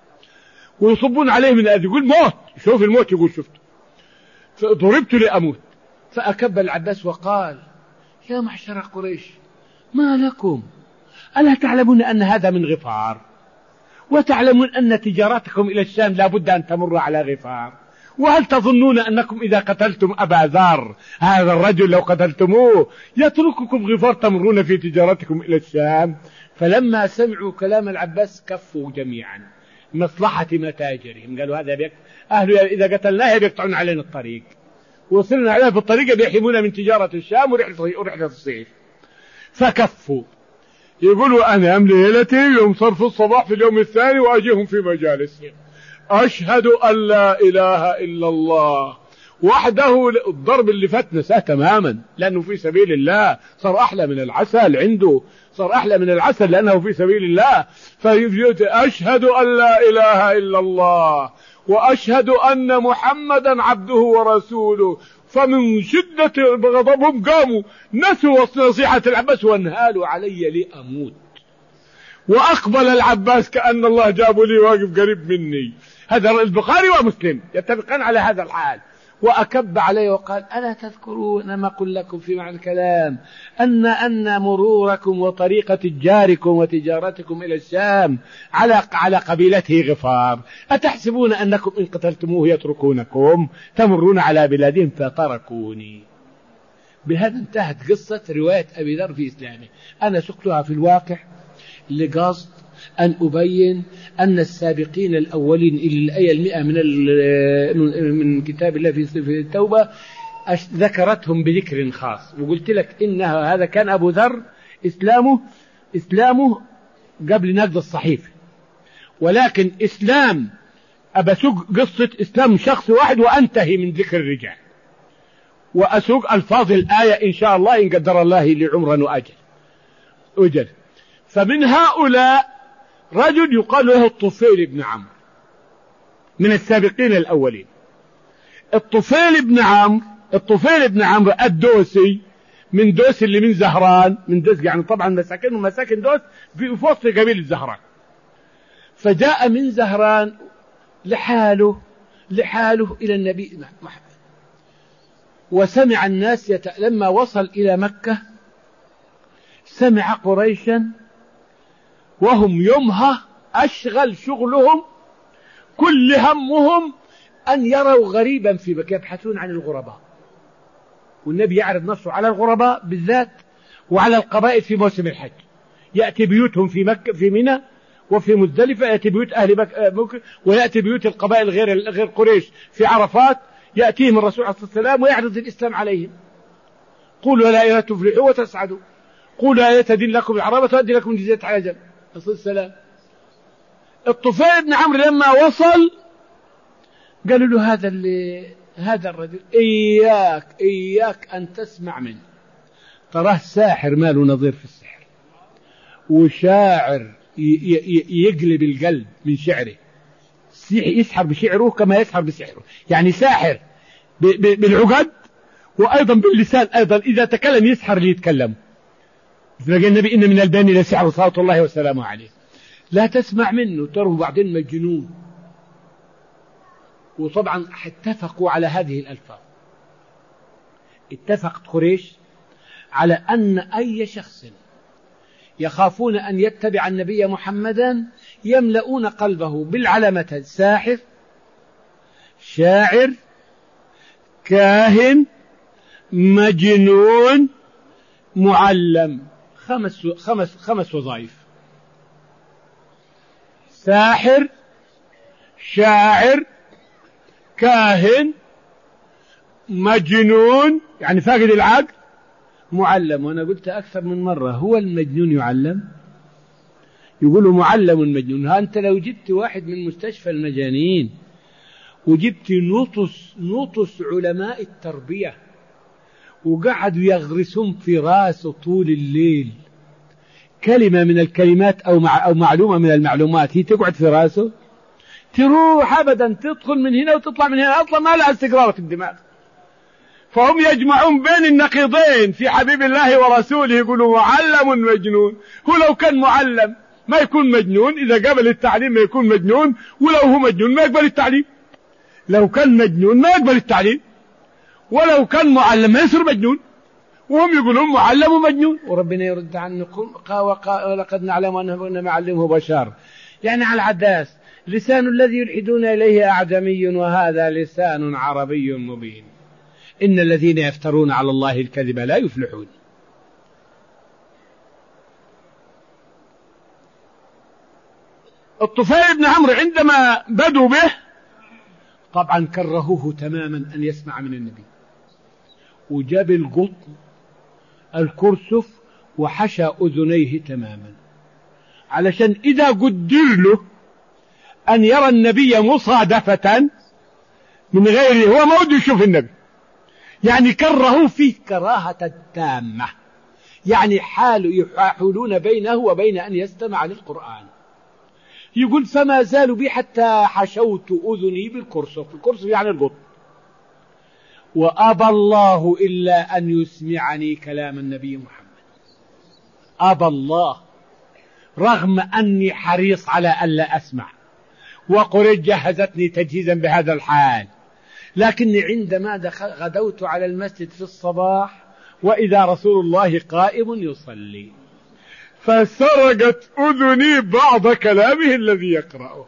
الأذى، يقول موت، شوف الموت، يقول شفته. فضربت لأموت. فأكب العباس وقال: يا معشر قريش ما لكم؟ ألا تعلمون أن هذا من غفار؟ وتعلمون أن تجارتكم إلى الشام لا بد أن تمر على غفار؟ وهل تظنون أنكم إذا قتلتم أبا ذر هذا الرجل لو قتلتموه يترككم غفار تمرون في تجارتكم إلى الشام؟ فلما سمعوا كلام العباس كفوا جميعا مصلحة متاجرهم، قالوا هذا أهل إذا قتلناه بيقطعون علينا الطريق، وصلنا عليه في الطريق بيحمونا من تجارة الشام ورحلة الصيف. فكفوا. يقولوا أنام ليلتي يوم صرف الصباح في اليوم الثاني وأجيهم في مجالسهم. أشهد أن لا إله إلا الله وحده. الضرب اللي فات نساه تماما لأنه في سبيل الله، صار أحلى من العسل عنده، صار أحلى من العسل لأنه في سبيل الله. أشهد أن لا إله إلا الله وأشهد أن محمدا عبده ورسوله. فمن شدة غضبهم قاموا نسوا نصيحة العباس وانهالوا علي لأموت. وأقبل العباس كأن الله جابه لي واقف قريب مني. هذا البخاري ومسلم يتفقان على هذا الحال. وأكب عليه وقال: ألا تذكرون ما قل لكم في معنى الكلام أن مروركم وطريقة تجاركم وتجارتكم إلى الشام على قبيلته غفار، أتحسبون أنكم إن قتلتموه يتركونكم؟ تمرون على بلادهم فتركوني. بهذا انتهت قصة رواية أبي ذر في إسلامه. أنا سقتها في الواقع لقصد أن أبين أن السابقين الأولين إلى الآية 100 من كتاب الله في التوبة ذكرتهم بذكر خاص. وقلت لك إن هذا كان أبو ذر إسلامه قبل نقد الصحيفة، ولكن إسلام أبسوق قصة إسلام شخص واحد وأنتهي من ذكر الرجال، وأسوق ألفاظ الآية إن شاء الله إن قدر الله لي عمرا وأجل. فمن هؤلاء رجل يقال له الطفيل بن عمرو من السابقين الأولين. الطفيل بن عمرو الدوسي من دوس اللي من زهران، من دوس يعني طبعا مساكن دوس في وسط قبيلة زهران. فجاء من زهران لحاله إلى النبي محمد، وسمع الناس لما وصل إلى مكة سمع قريشا وهم يومها أشغل شغلهم كل همهم أن يروا غريبا في مكة، يبحثون عن الغرباء. والنبي يعرض نفسه على الغرباء بالذات وعلى القبائل في موسم الحج. يأتي بيوتهم في مكة في منى وفي مزدلفة، يأتي بيوت أهل مكة، ويأتي بيوت القبائل غير قريش في عرفات، يأتيهم الرسول عليه الصلاة والسلام ويعرض الإسلام عليهم. قولوا لا إله تفلحوا وتسعدوا، قولوا لا تدين لكم العربة تؤدي لكم جزية عجل. الصلاة والسلام. الطفيل بن عمرو لما وصل قالوا له هذا الرجل إياك أن تسمع منه، تراه ساحر ما له نظير في السحر، وشاعر يقلب القلب من شعره، يسحر بشعره كما يسحر بسحره، يعني ساحر بالعقد وأيضا باللسان، أيضا إذا تكلم يسحر اللي يتكلم. فقال النبي: إن من البيان لسحر صلوات الله وسلامه عليه، لا تسمع منه، تروا بعدين مجنون. وطبعا اتفقوا على هذه الألفاظ. اتفقت قريش على أن أي شخص يخافون أن يتبع النبي محمدا يملؤون قلبه بالعلامة: ساحر، شاعر، كاهن، مجنون، معلم. خمس وظائف: ساحر، شاعر، كاهن، مجنون يعني فاقد العقل، معلم. وأنا قلت أكثر من مرة: هو المجنون يعلم؟ يقولوا معلم مجنون. أنت لو جبت واحد من مستشفى المجانين وجبت نطس علماء التربية وقعدوا يغرسون في راسه طول الليل كلمة من الكلمات أو معلومة من المعلومات، هي تقعد في راسه، تروح أبدا، تدخل من هنا وتطلع من هنا، أصلا ما لها استقرار في الدماغ. فهم يجمعون بين النقيضين في حبيب الله ورسوله، يقولوا معلم مجنون. هو لو كان معلم ما يكون مجنون، إذا قبل التعليم ما يكون مجنون، ولو هو مجنون ما يقبل التعليم. لو كان مجنون ما يقبل التعليم، ولو كان معلم ما يصير مجنون. وهم يقولون معلم ومجنون، وربنا يرد عنكم ولقد نعلم أنه ما علمه بشر، يعني على العداس. لسان الذي يلحدون إليه أعجمي وهذا لسان عربي مبين، إن الذين يفترون على الله الكذب لا يفلحون. الطفيل بن عمرو عندما بدوا به طبعا كرهوه تماما أن يسمع من النبي، وجاب القطن الكرسف وحشى أذنيه تماما، علشان إذا قدر له أن يرى النبي مصادفة من غيره، هو ما بده يشوف النبي، يعني كره فيه كراهة تامة، يعني يحاولون بينه وبين أن يستمع للقرآن. يقول فما زالوا بي حتى حشوت أذني بالكرسف، الكرسف يعني القط، وأبى الله إلا أن يسمعني كلام النبي محمد. أبى الله، رغم أني حريص على ألا أسمع، وقريش جهزتني تجهيزا بهذا الحال، لكني عندما غدوت على المسجد في الصباح وإذا رسول الله قائم يصلي، فسرقت أذني بعض كلامه الذي يقرأه.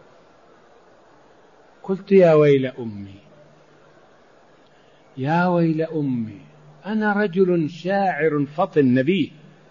قلت يا ويل أمي، يا ويل أمي، أنا رجل شاعر فطن نبيه،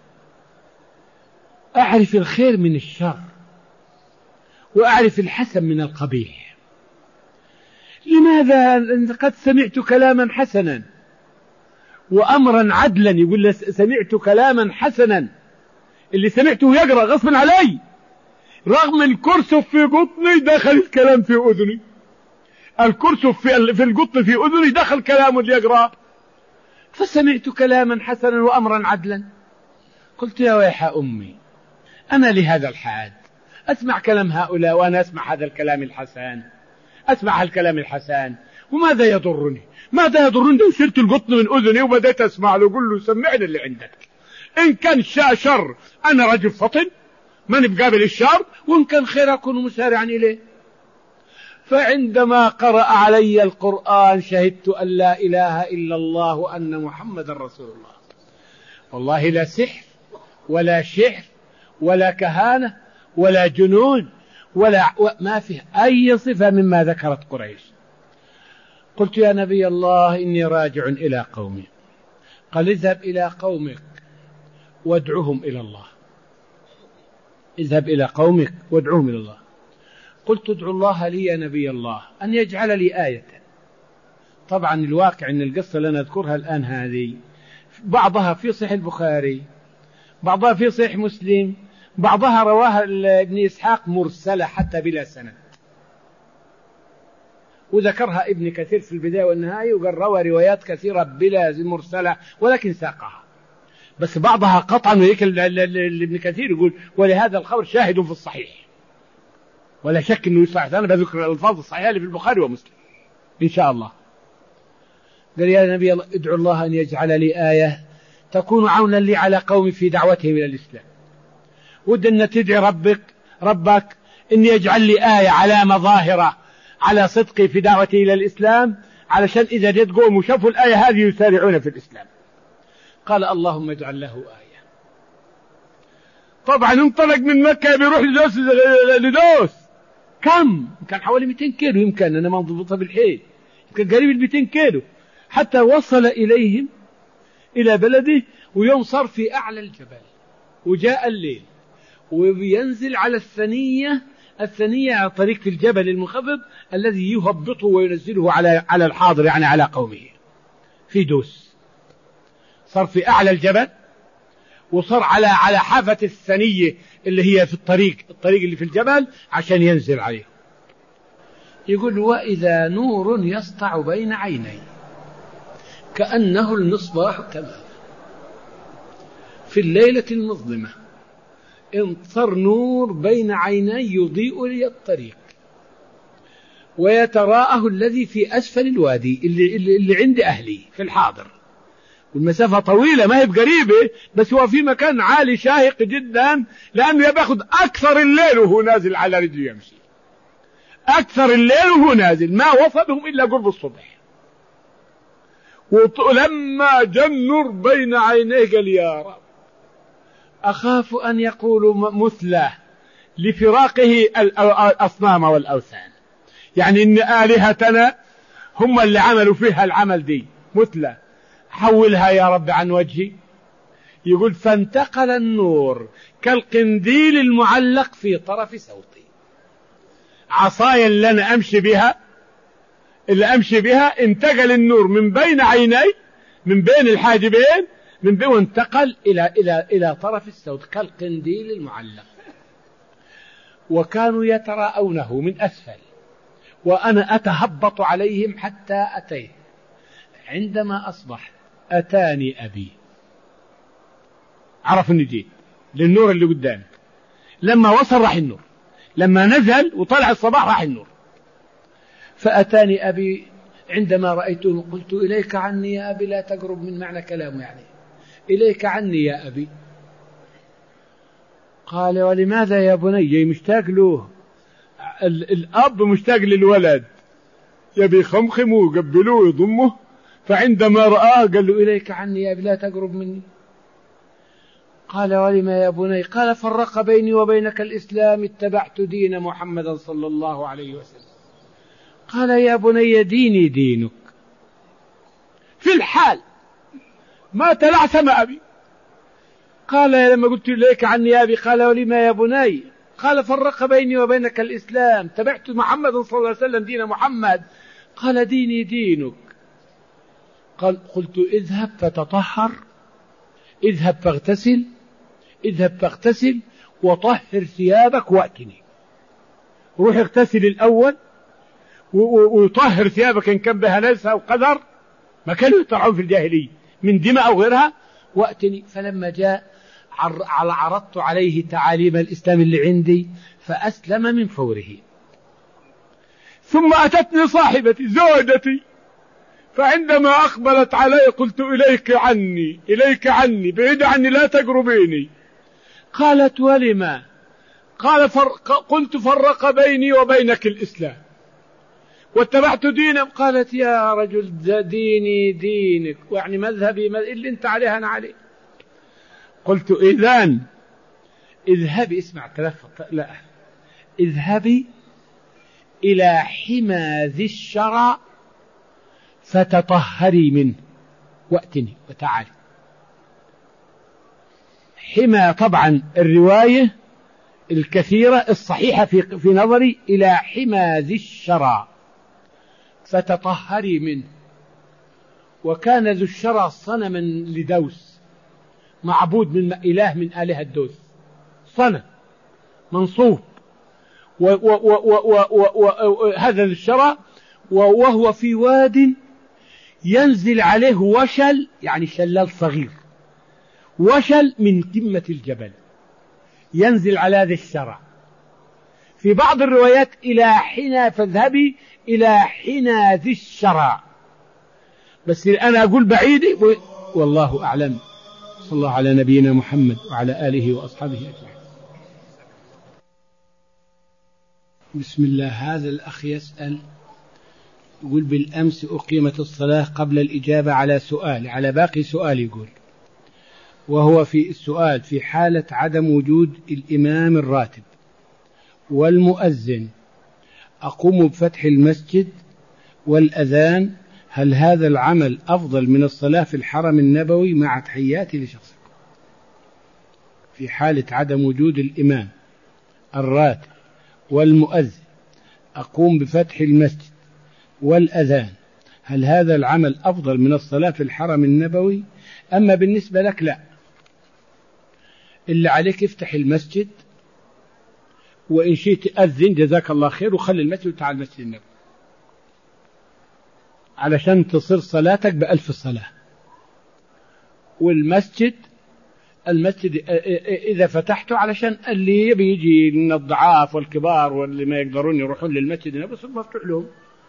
أعرف الخير من الشر وأعرف الحسن من القبيح، لماذا قد سمعت كلاما حسنا وأمرا عدلا؟ يقول سمعت كلاما حسنا، اللي سمعته يقرأ غصبا علي، رغم الكرسف في قطني دخل الكلام في أذني، الكرسف في القطن في أذني دخل كلام اللي يقرأ، فسمعت كلاما حسنا وأمرا عدلا. قلت يا ويح أمي، أنا لهذا الحاد أسمع كلام هؤلاء وأنا أسمع هذا الكلام الحسن، أسمع الكلام الحسن، وماذا يضرني؟ ماذا يضرني لو شلت القطن من أذني وبدأت أسمع له؟ قل له سمعني اللي عندك، إن كان شر أنا رجل فطن من بقابل الشر، وإن كان خير أكون مسارعا إليه. فعندما قرأ علي القرآن شهدت أن لا إله إلا الله وأن محمد رسول الله. والله لا سحر ولا شعر ولا كهانة ولا جنون ما فيه أي صفة مما ذكرت قريش. قلت يا نبي الله إني راجع إلى قومي. قال اذهب إلى قومك وادعوهم إلى الله، اذهب إلى قومك وادعوهم إلى الله. قلت ادعو الله لي يا نبي الله أن يجعل لي آية. طبعا الواقع أن القصة اللي أنا أذكرها الآن هذه بعضها في صحيح البخاري، بعضها في صحيح مسلم، بعضها رواها ابن إسحاق مرسلة حتى بلا سند، وذكرها ابن كثير في البداية والنهاية، وقال روى روايات كثيرة بلا مرسلة ولكن ساقها، بس بعضها قطعا وهيك ابن كثير يقول ولهذا الخبر شاهد في الصحيح، ولا شك أنه صحيح. أنا بذكر الألفاظ الصحيحة اللي في البخاري ومسلم إن شاء الله. قال يا نبي الله ادعو الله أن يجعل لي آية تكون عونا لي على قومي في دعوتهم إلى الإسلام. ود أن تدعي ربك أن يجعل لي آية علامة ظاهرة على صدقي في دعوتي إلى الإسلام، علشان إذا جد قوم وشافوا الآية هذه يسارعون في الإسلام. قال اللهم اجعل له آية. طبعا انطلق من مكة بيروح لدوس كم؟ كان حوالي 200 كيلو، يمكن أنا ما انضبطها بالحيل، يمكن قريب 200 كيلو، حتى وصل إليهم إلى بلده. ويوم صار في أعلى الجبل وجاء الليل وينزل على الثنية على طريق في الجبل المنخفض الذي يهبطه وينزله على الحاضر، يعني على قومه في دوس. صار في أعلى الجبل وصار على حافة الثنية اللي هي في الطريق اللي في الجبل عشان ينزل عليه. يقول وإذا نور يسطع بين عيني كأنه المصباح تماما في الليلة المظلمة، انصر نور بين عيني يضيء لي الطريق، ويتراءه الذي في أسفل الوادي اللي عند أهلي في الحاضر، والمسافة طويلة ما هي بقريبة، بس هو في مكان عالي شاهق جدا، لأنه يأخذ أكثر الليل وهو نازل على رجله يمشي، أكثر الليل وهو نازل، ما وصلهم إلا قرب الصبح. ولما جنر بين عينيه قال يا رب أخاف أن يقولوا مثله لفراقه الأصنام والأوثان، يعني إن آلهتنا هم اللي عملوا فيها العمل دي، مثله حولها يا رب عن وجهي. يقول فانتقل النور كالقنديل المعلق في طرف صوتي، عصايا اللي أنا أمشي بها انتقل النور من بين عيني، من بين الحاجبين، من بين وانتقل إلى طرف السود كالقنديل المعلق، وكانوا يتراءونه من أسفل وأنا أتهبط عليهم حتى أتيه. عندما أصبح أتاني أبي، عرف أني جيت للنور اللي قدامي. لما وصل راح النور، لما نزل وطلع الصباح راح النور. فأتاني أبي عندما رأيته قلت إليك عني يا أبي لا تقرب، من معنى كلامه يعني إليك عني يا أبي. قال ولماذا يا بني؟ مشتاق له، الأب مشتاق للولد يبي يخمخمه ويقبله ويضمه، فعندما رآه قال له إليك عني يا أبي لا تقرب مني. قال ولما يا بني؟ قال فرق بيني وبينك الإسلام، اتبعت دين محمد صلى الله عليه وسلم. قال يا بني ديني دينك، في الحال ما تلعثم أبي. قال لما قلت إليك عني يا أبي قال ولما يا بني؟ قال فرق بيني وبينك الإسلام، تبعت محمد صلى الله عليه وسلم دين محمد. قال ديني دينك. قلت اذهب فتطهر، اذهب فاغتسل، اذهب فاغتسل وطهر ثيابك وأتني. روح اغتسل الأول ويطهر ثيابك إن كان بها نجس أو قذر، ما كانوا يطلعون في الجاهلية من دماء أو غيرها، وأتني. فلما جاء عرضت عليه تعاليم الإسلام اللي عندي فأسلم من فوره. ثم أتتني صاحبتي زوجتي، فعندما أقبلت علي قلت إليك عني، إليك عني، بعيد عني لا تقربيني. قالت ولما؟ قال قلت فرق بيني وبينك الإسلام واتبعت دينه. قالت يا رجل ديني دينك، يعني مذهبي اللي انت عليه أنا عليه. قلت إذن اذهبي، اسمع تلفظ، لا، اذهبي إلى حمى ذي الشرع فتطهري منه وأتني وتعالي. حمى طبعا الرواية الكثيرة الصحيحة في نظري إلى حمى ذي الشرع فتطهري منه. وكان ذو الشرع صنما لدوس، معبود من إله من آلهة دوس، صنم منصوب، وهذا الشرع وهو في واد ينزل عليه وشل، يعني شلال صغير، وشل من قمة الجبل ينزل على هذا الشرع. في بعض الروايات إلى حنا، فاذهبي إلى حنا ذي الشرع، بس أنا أقول بعيدي والله أعلم. صلى الله على نبينا محمد وعلى آله وأصحابه أجمعين. بسم الله. هذا الأخ يسأل يقول بالأمس أقيمت الصلاة قبل الإجابة على سؤال، على باقي سؤال يقول، وهو في السؤال في حالة عدم وجود الإمام الراتب والمؤذن أقوم بفتح المسجد والأذان، هل هذا العمل أفضل من الصلاة في الحرم النبوي مع تحياتي لشخصكم؟ في حالة عدم وجود الإمام الراتب والمؤذن أقوم بفتح المسجد والأذان، هل هذا العمل أفضل من الصلاة في الحرم النبوي؟ أما بالنسبة لك لا، إلا عليك افتح المسجد، وإن شئت أذن جزاك الله خير، وخلي المسجد وتعال المسجد النبوي علشان تصير صلاتك بألف صلاة. والمسجد إذا فتحته علشان اللي يبي يجي من الضعاف والكبار واللي ما يقدرون يروحون للمسجد النبوي يصير مفتوح لهم.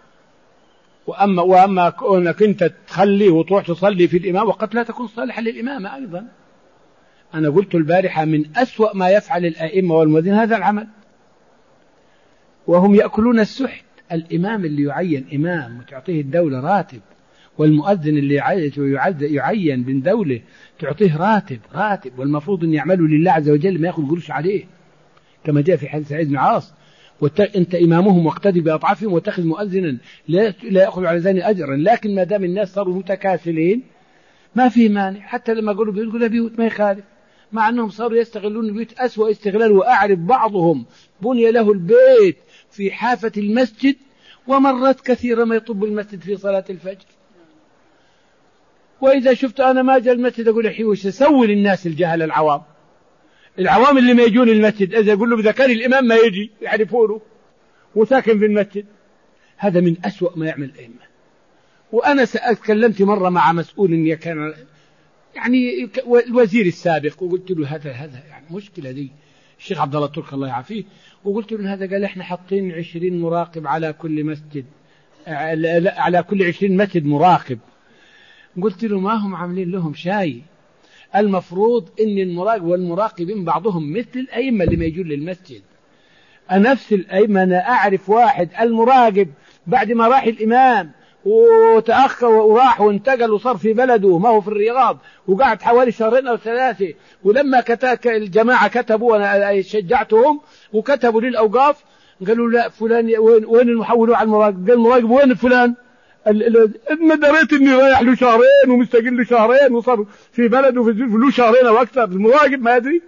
وأما كونك أنت تخليه وتروح تصلي في الإمام وقد لا تكون صالحا للإمامة أيضا. أنا قلت البارحة من أسوأ ما يفعل الأئمة والمؤذنين هذا العمل، وهم يأكلون السحت. الإمام اللي يعين إمام وتعطيه الدولة راتب، والمؤذن اللي يعين من دولة تعطيه راتب، والمفروض أن يعملوا لله عز وجل ما يأخذ قروش عليه، كما جاء في حديث سعيد بن عاص، أنت إمامهم واقتدي بأضعافهم واتخذ مؤذنا لا يأخذ على ذلك أجرا. لكن ما دام الناس صاروا متكاسلين ما في مانع، حتى لما قالوا بيقولوا بيوت ما يخالف، مع أنهم صاروا يستغلون البيوت أسوأ استغلال. وأعرف بعضهم بني له البيت في حافة المسجد، ومرات كثيرة ما يطب المسجد في صلاة الفجر. وإذا شفت أنا ما جاء المسجد أقول أحي وش أسوي للناس الجهل العوام اللي ما يجون المسجد، إذا أقول له إذا كان الإمام ما يجي يعرفونه وساكن في المسجد. هذا من أسوأ ما يعمل الأئمة. وأنا تكلمت مرة مع مسؤول كان يعني الوزير السابق، وقلت له هذا يعني مشكلة دي، الشيخ عبد الله الترك الله يعافيه، وقلت له هذا، قال احنا حاطين 20 مراقب على كل مسجد، على كل 20 مسجد مراقب. قلت له ما هم عاملين لهم شاي، المفروض ان المراقب والمراقبين بعضهم مثل الأئمة اللي ما يجون للمسجد. نفس الأئمة، أنا أعرف واحد المراقب بعد ما راح الإمام وتأخر وراح وانتقل وصار في بلده ما هو في الرياض، وقعد حوالي 2 أو 3، ولما الجماعة كتبوا وأنا شجعتهم وكتبوا للأوقاف قالوا لا فلان وين المحول على المراقب؟ قال المراقب وين فلان؟ ما دريت اني رايح له 2 ومستقل له 2 وصار في بلده في له 2 او اكثر، المراقب ما ادري.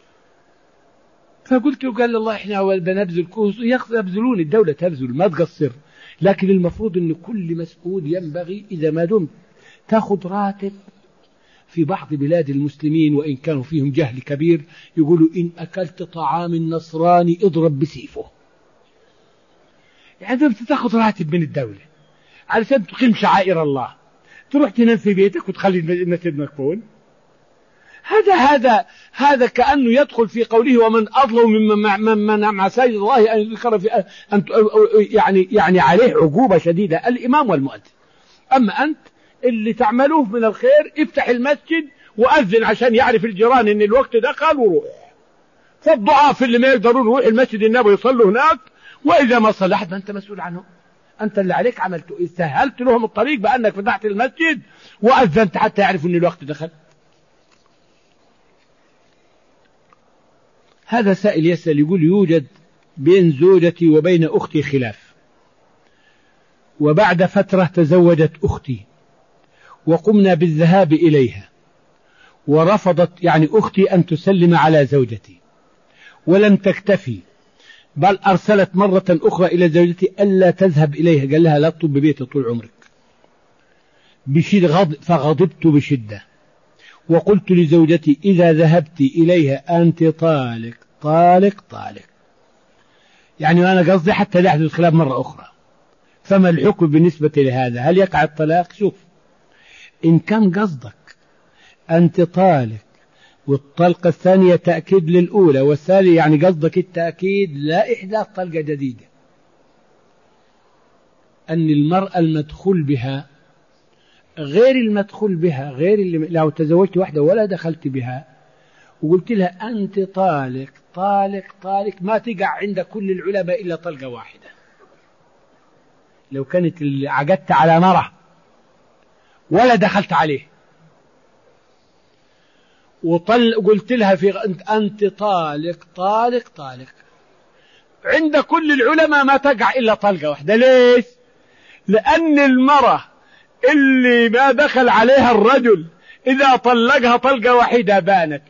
فقلت له، قال الله احنا بنبذل كوس، يبذلون، الدولة تبذل ما تقصر، لكن المفروض ان كل مسؤول ينبغي اذا ما دمت تاخذ راتب. في بعض بلاد المسلمين وان كانوا فيهم جهل كبير يقولوا ان اكلت طعام النصراني اضرب بسيفه، يعني انت تاخذ راتب من الدولة علشان تقيم شعائر الله، تروح تنام في بيتك وتخلي المسجد مقفول. هذا كأنه يدخل في قوله ومن أظلم ممن منع مساجد الله أن يذكر في يعني عليه عقوبة شديدة الإمام والمؤذن. أما أنت اللي تعملوه من الخير افتح المسجد وأذن عشان يعرف الجيران إن الوقت دخل وروح. فالضعاف اللي ما يقدرون يروح المسجد النبوي يصلوا هناك، وإذا ما صلحت ما أنت مسؤول عنهم، أنت اللي عليك عملته، سهلت لهم الطريق بأنك فتحت المسجد وأذنت حتى يعرفوا إن الوقت دخل. هذا سائل يسأل يقول يوجد بين زوجتي وبين أختي خلاف، وبعد فترة تزوجت أختي وقمنا بالذهاب إليها، ورفضت يعني أختي أن تسلم على زوجتي ولم تكتفي، بل أرسلت مرة أخرى إلى زوجتي ألا تذهب إليها، قال لها لا تطب ببيتي طول عمرك. فغضبت بشدة وقلت لزوجتي إذا ذهبت إليها أنت طالق طالق طالق، يعني أنا قصدي حتى لا يحدث خلاف مرة أخرى. فما الحكم بالنسبة لهذا؟ هل يقع الطلاق؟ شوف، إن كان قصدك أنت طالق والطلقة الثانية تأكيد للأولى، والثانية يعني قصدك التأكيد لا إحداث طلقة جديدة، أن المرأة المدخول بها غير المدخول بها، غير اللي لو تزوجت واحدة ولا دخلت بها وقلت لها أنت طالق طالق طالق، ما تقع عند كل العلماء إلا طلقة واحدة. لو كانت عقدت على مرة ولا دخلت عليه قلت لها أنت طالق طالق طالق، عند كل العلماء ما تقع إلا طلقة واحدة. ليش؟ لأن المرة اللي ما دخل عليها الرجل إذا طلقها طلقة واحدة بانت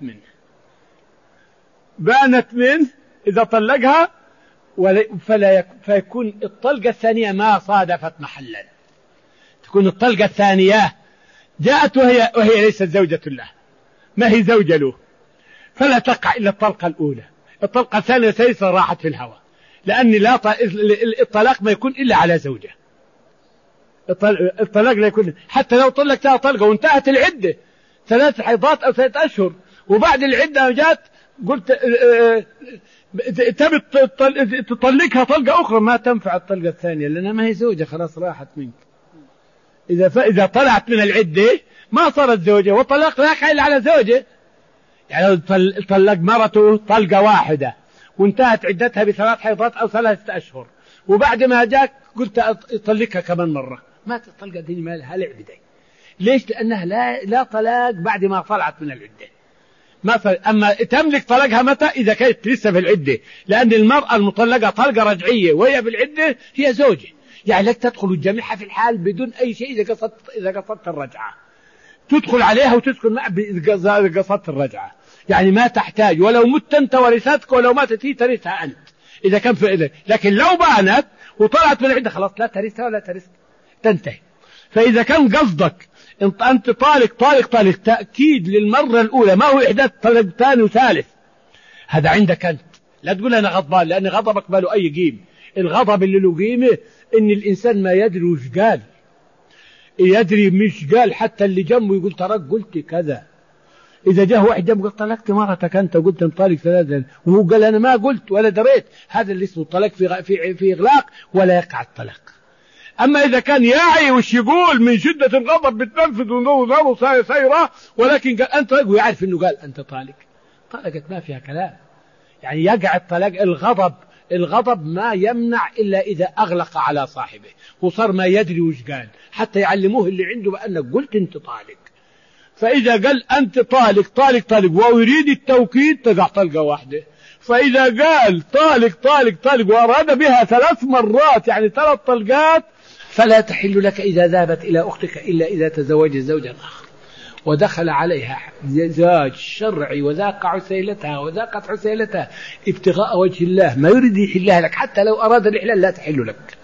منه إذا طلقها، فيكون الطلقة الثانية ما صادفت محلا، تكون الطلقة الثانية جاءت وهي ليست زوجة له، ما هي زوجة له، فلا تقع إلا الطلقة الأولى. الطلقة الثانية سيسر راحت في الهواء، لأن الطلاق ما يكون إلا على زوجة. الطلاق لا يكون، حتى لو طلقتها طلقة وانتهت العدة 3 حيضات أو 3 أشهر وبعد العدة جات قلت تبي تطلقها طلقة أخرى، ما تنفع الطلقة الثانية لأنها ما هي زوجة، خلاص راحت منك. إذا طلعت من العدة ما صارت زوجة، والطلاق لا يقع إلا على زوجة. يعني طلق مرته طلقة واحدة وانتهت عدتها ب3 حيضات أو 3 أشهر، وبعد ما جاك قلت أطلقها كمان مرة، ما تطلق دي ما لها لعب دي. ليش؟ لأنها لا طلاق بعد ما طلعت من العدة. أما تملك طلقها متى؟ إذا كانت لسه في العدة، لأن المرأة المطلقة طلقة رجعية وهي في العدة هي زوجة، يعني لك تدخل وتجمعها في الحال بدون أي شيء. إذا قصدت الرجعة تدخل عليها وتسكن معها إذا قصدت الرجعة، يعني ما تحتاج، ولو مت أنت ورثتك ولو ماتت هي ترثها أنت إذا كان في إذن. لكن لو بانت وطلعت من العدة خلاص لا ترثها ولا ترث، تنتهي. فإذا كان قصدك أنت طالق طالق طالق، تأكيد للمرة الأولى، ما هو إحداث طلق ثاني وثالث. هذا عندك أنت، لا تقول أنا غضبان، لأن غضبك ما له أي قيمة. الغضب اللي له قيمة إن الإنسان ما يدري وش قال، يدري مش قال، حتى اللي جنبه يقول تراك قلت كذا. إذا جاء واحد جنبه قال طلقت مرتك أنت وقلت انطلق ثلاثة، وهو قال أنا ما قلت ولا دريت، هذا اللي اسمه الطلاق في إغلاق ولا يقع الطلاق. أما إذا كان يعي وش يقول من شدة الغضب بتنفذ ونظره سيرة، ولكن قال أنت طالق ويعرف إنه قال أنت طالق، طلقت ما فيها كلام. يعني يقع الطلاق. الغضب ما يمنع إلا إذا أغلق على صاحبه وصار ما يدري وش قال، حتى يعلموه اللي عنده بأنك قلت أنت طالق. فإذا قال أنت طالق طالق طالق ويريد التوكيد تقع طلقة واحدة. فإذا قال طالق طالق طالق وأراد بها 3 مرات، يعني 3 طلقات، فلا تحل لك إذا ذهبت إلى أختك إلا إذا تزوج زوجا آخر ودخل عليها زواج شرعي وذاق عسيلتها وذاقت عسيلتها ابتغاء وجه الله، ما يريد يحلها لك، حتى لو أراد الإحلال لا تحل لك.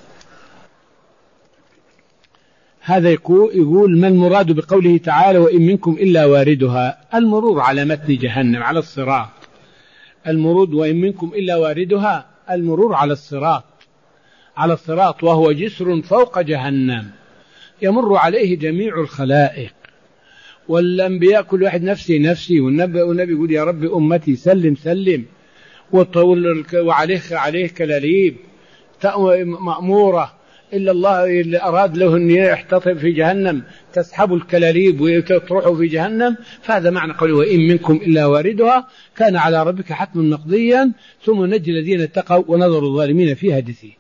هذا يقول ما المراد بقوله تعالى وإن منكم إلا واردها؟ المرور على متن جهنم، على الصراط. المرود وإن منكم إلا واردها، المرور على الصراط، على الصراط، وهو جسر فوق جهنم يمر عليه جميع الخلائق والأنبياء، كل واحد نفسي نفسي، والنبي يقول يا رب أمتي سلم سلم، وعليه كلاليب مأمورة، إلا الله اللي أراد له أن يحتطب في جهنم تسحب الكلاليب وتروحوا في جهنم. فهذا معنى قوله وإن منكم إلا واردها كان على ربك حتما مقضيا ثم نجي الذين اتقوا ونظر الظالمين فيها جثيا.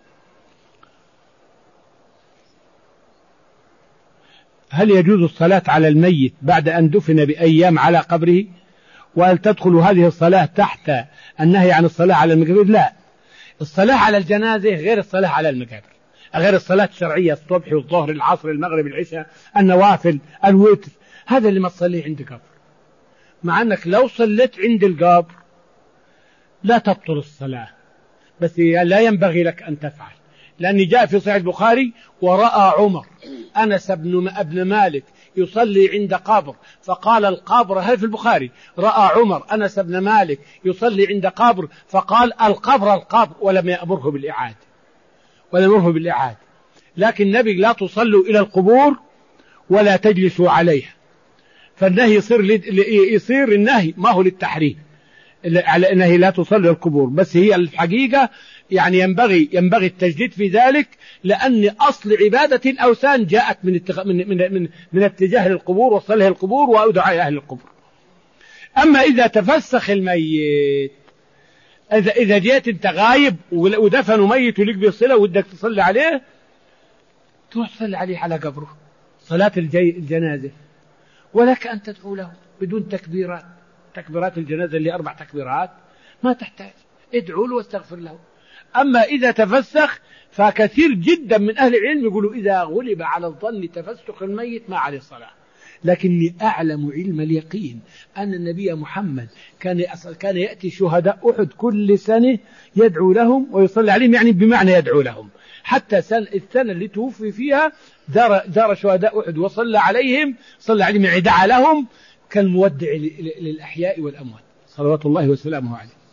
هل يجوز الصلاة على الميت بعد أن دفن بأيام على قبره؟ وهل تدخل هذه الصلاة تحت النهي عن الصلاة على المقابر؟ لا، الصلاة على الجنازة غير الصلاة على المقابر، غير الصلاة الشرعية، الصبح والظهر العصر المغرب العشاء النوافل الوتر، هذا اللي ما تصليه عند قبر. مع أنك لو صليت عند القبر لا تبطل الصلاة، بس لا ينبغي لك أن تفعل، لأن جاء في صحيح البخاري ورأى عمر أنس بن مالك يصلي عند قبر، فقال القبر، هل في البخاري رأى عمر أنس بن مالك يصلي عند قبر فقال القبر ولم يأمره بالإعادة. لكن النبي لا تصلوا إلى القبور ولا تجلسوا عليها، فالنهي يصير النهي ما هو للتحريم على أنه لا تصلي القبور، بس هي الحقيقة يعني ينبغي التجديد في ذلك، لأن أصل عبادة الأوثان جاءت من اتجاه للقبور وصلها القبور ودعاء أهل القبور. أما إذا تفسخ الميت، إذا جيت أنت غايب ودفنوا ميت ولك بصلة ودك تصلي عليه، تروح تصلي عليه على قبره صلاة الجنازة، ولك أن تدعو له بدون تكبيرات الجنازة اللي 4 تكبيرات ما تحتاج، ادعو له واستغفر له. أما إذا تفسخ فكثير جدا من أهل العلم يقولوا إذا غلب على الظن تفسخ الميت ما عليه الصلاة، لكني أعلم علم اليقين أن النبي محمد كان يأتي شهداء أحد كل سنة يدعو لهم ويصلي عليهم، يعني بمعنى يدعو لهم، حتى السنة اللي توفي فيها دار شهداء أحد وصلى عليهم، يعني دعا لهم كالمودع للأحياء والأموات صلوات الله وسلامه عليه.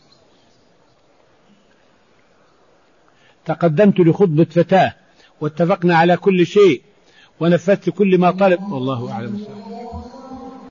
تقدمت لخطبة فتاة واتفقنا على كل شيء ونفذت كل ما طلب، والله أعلم.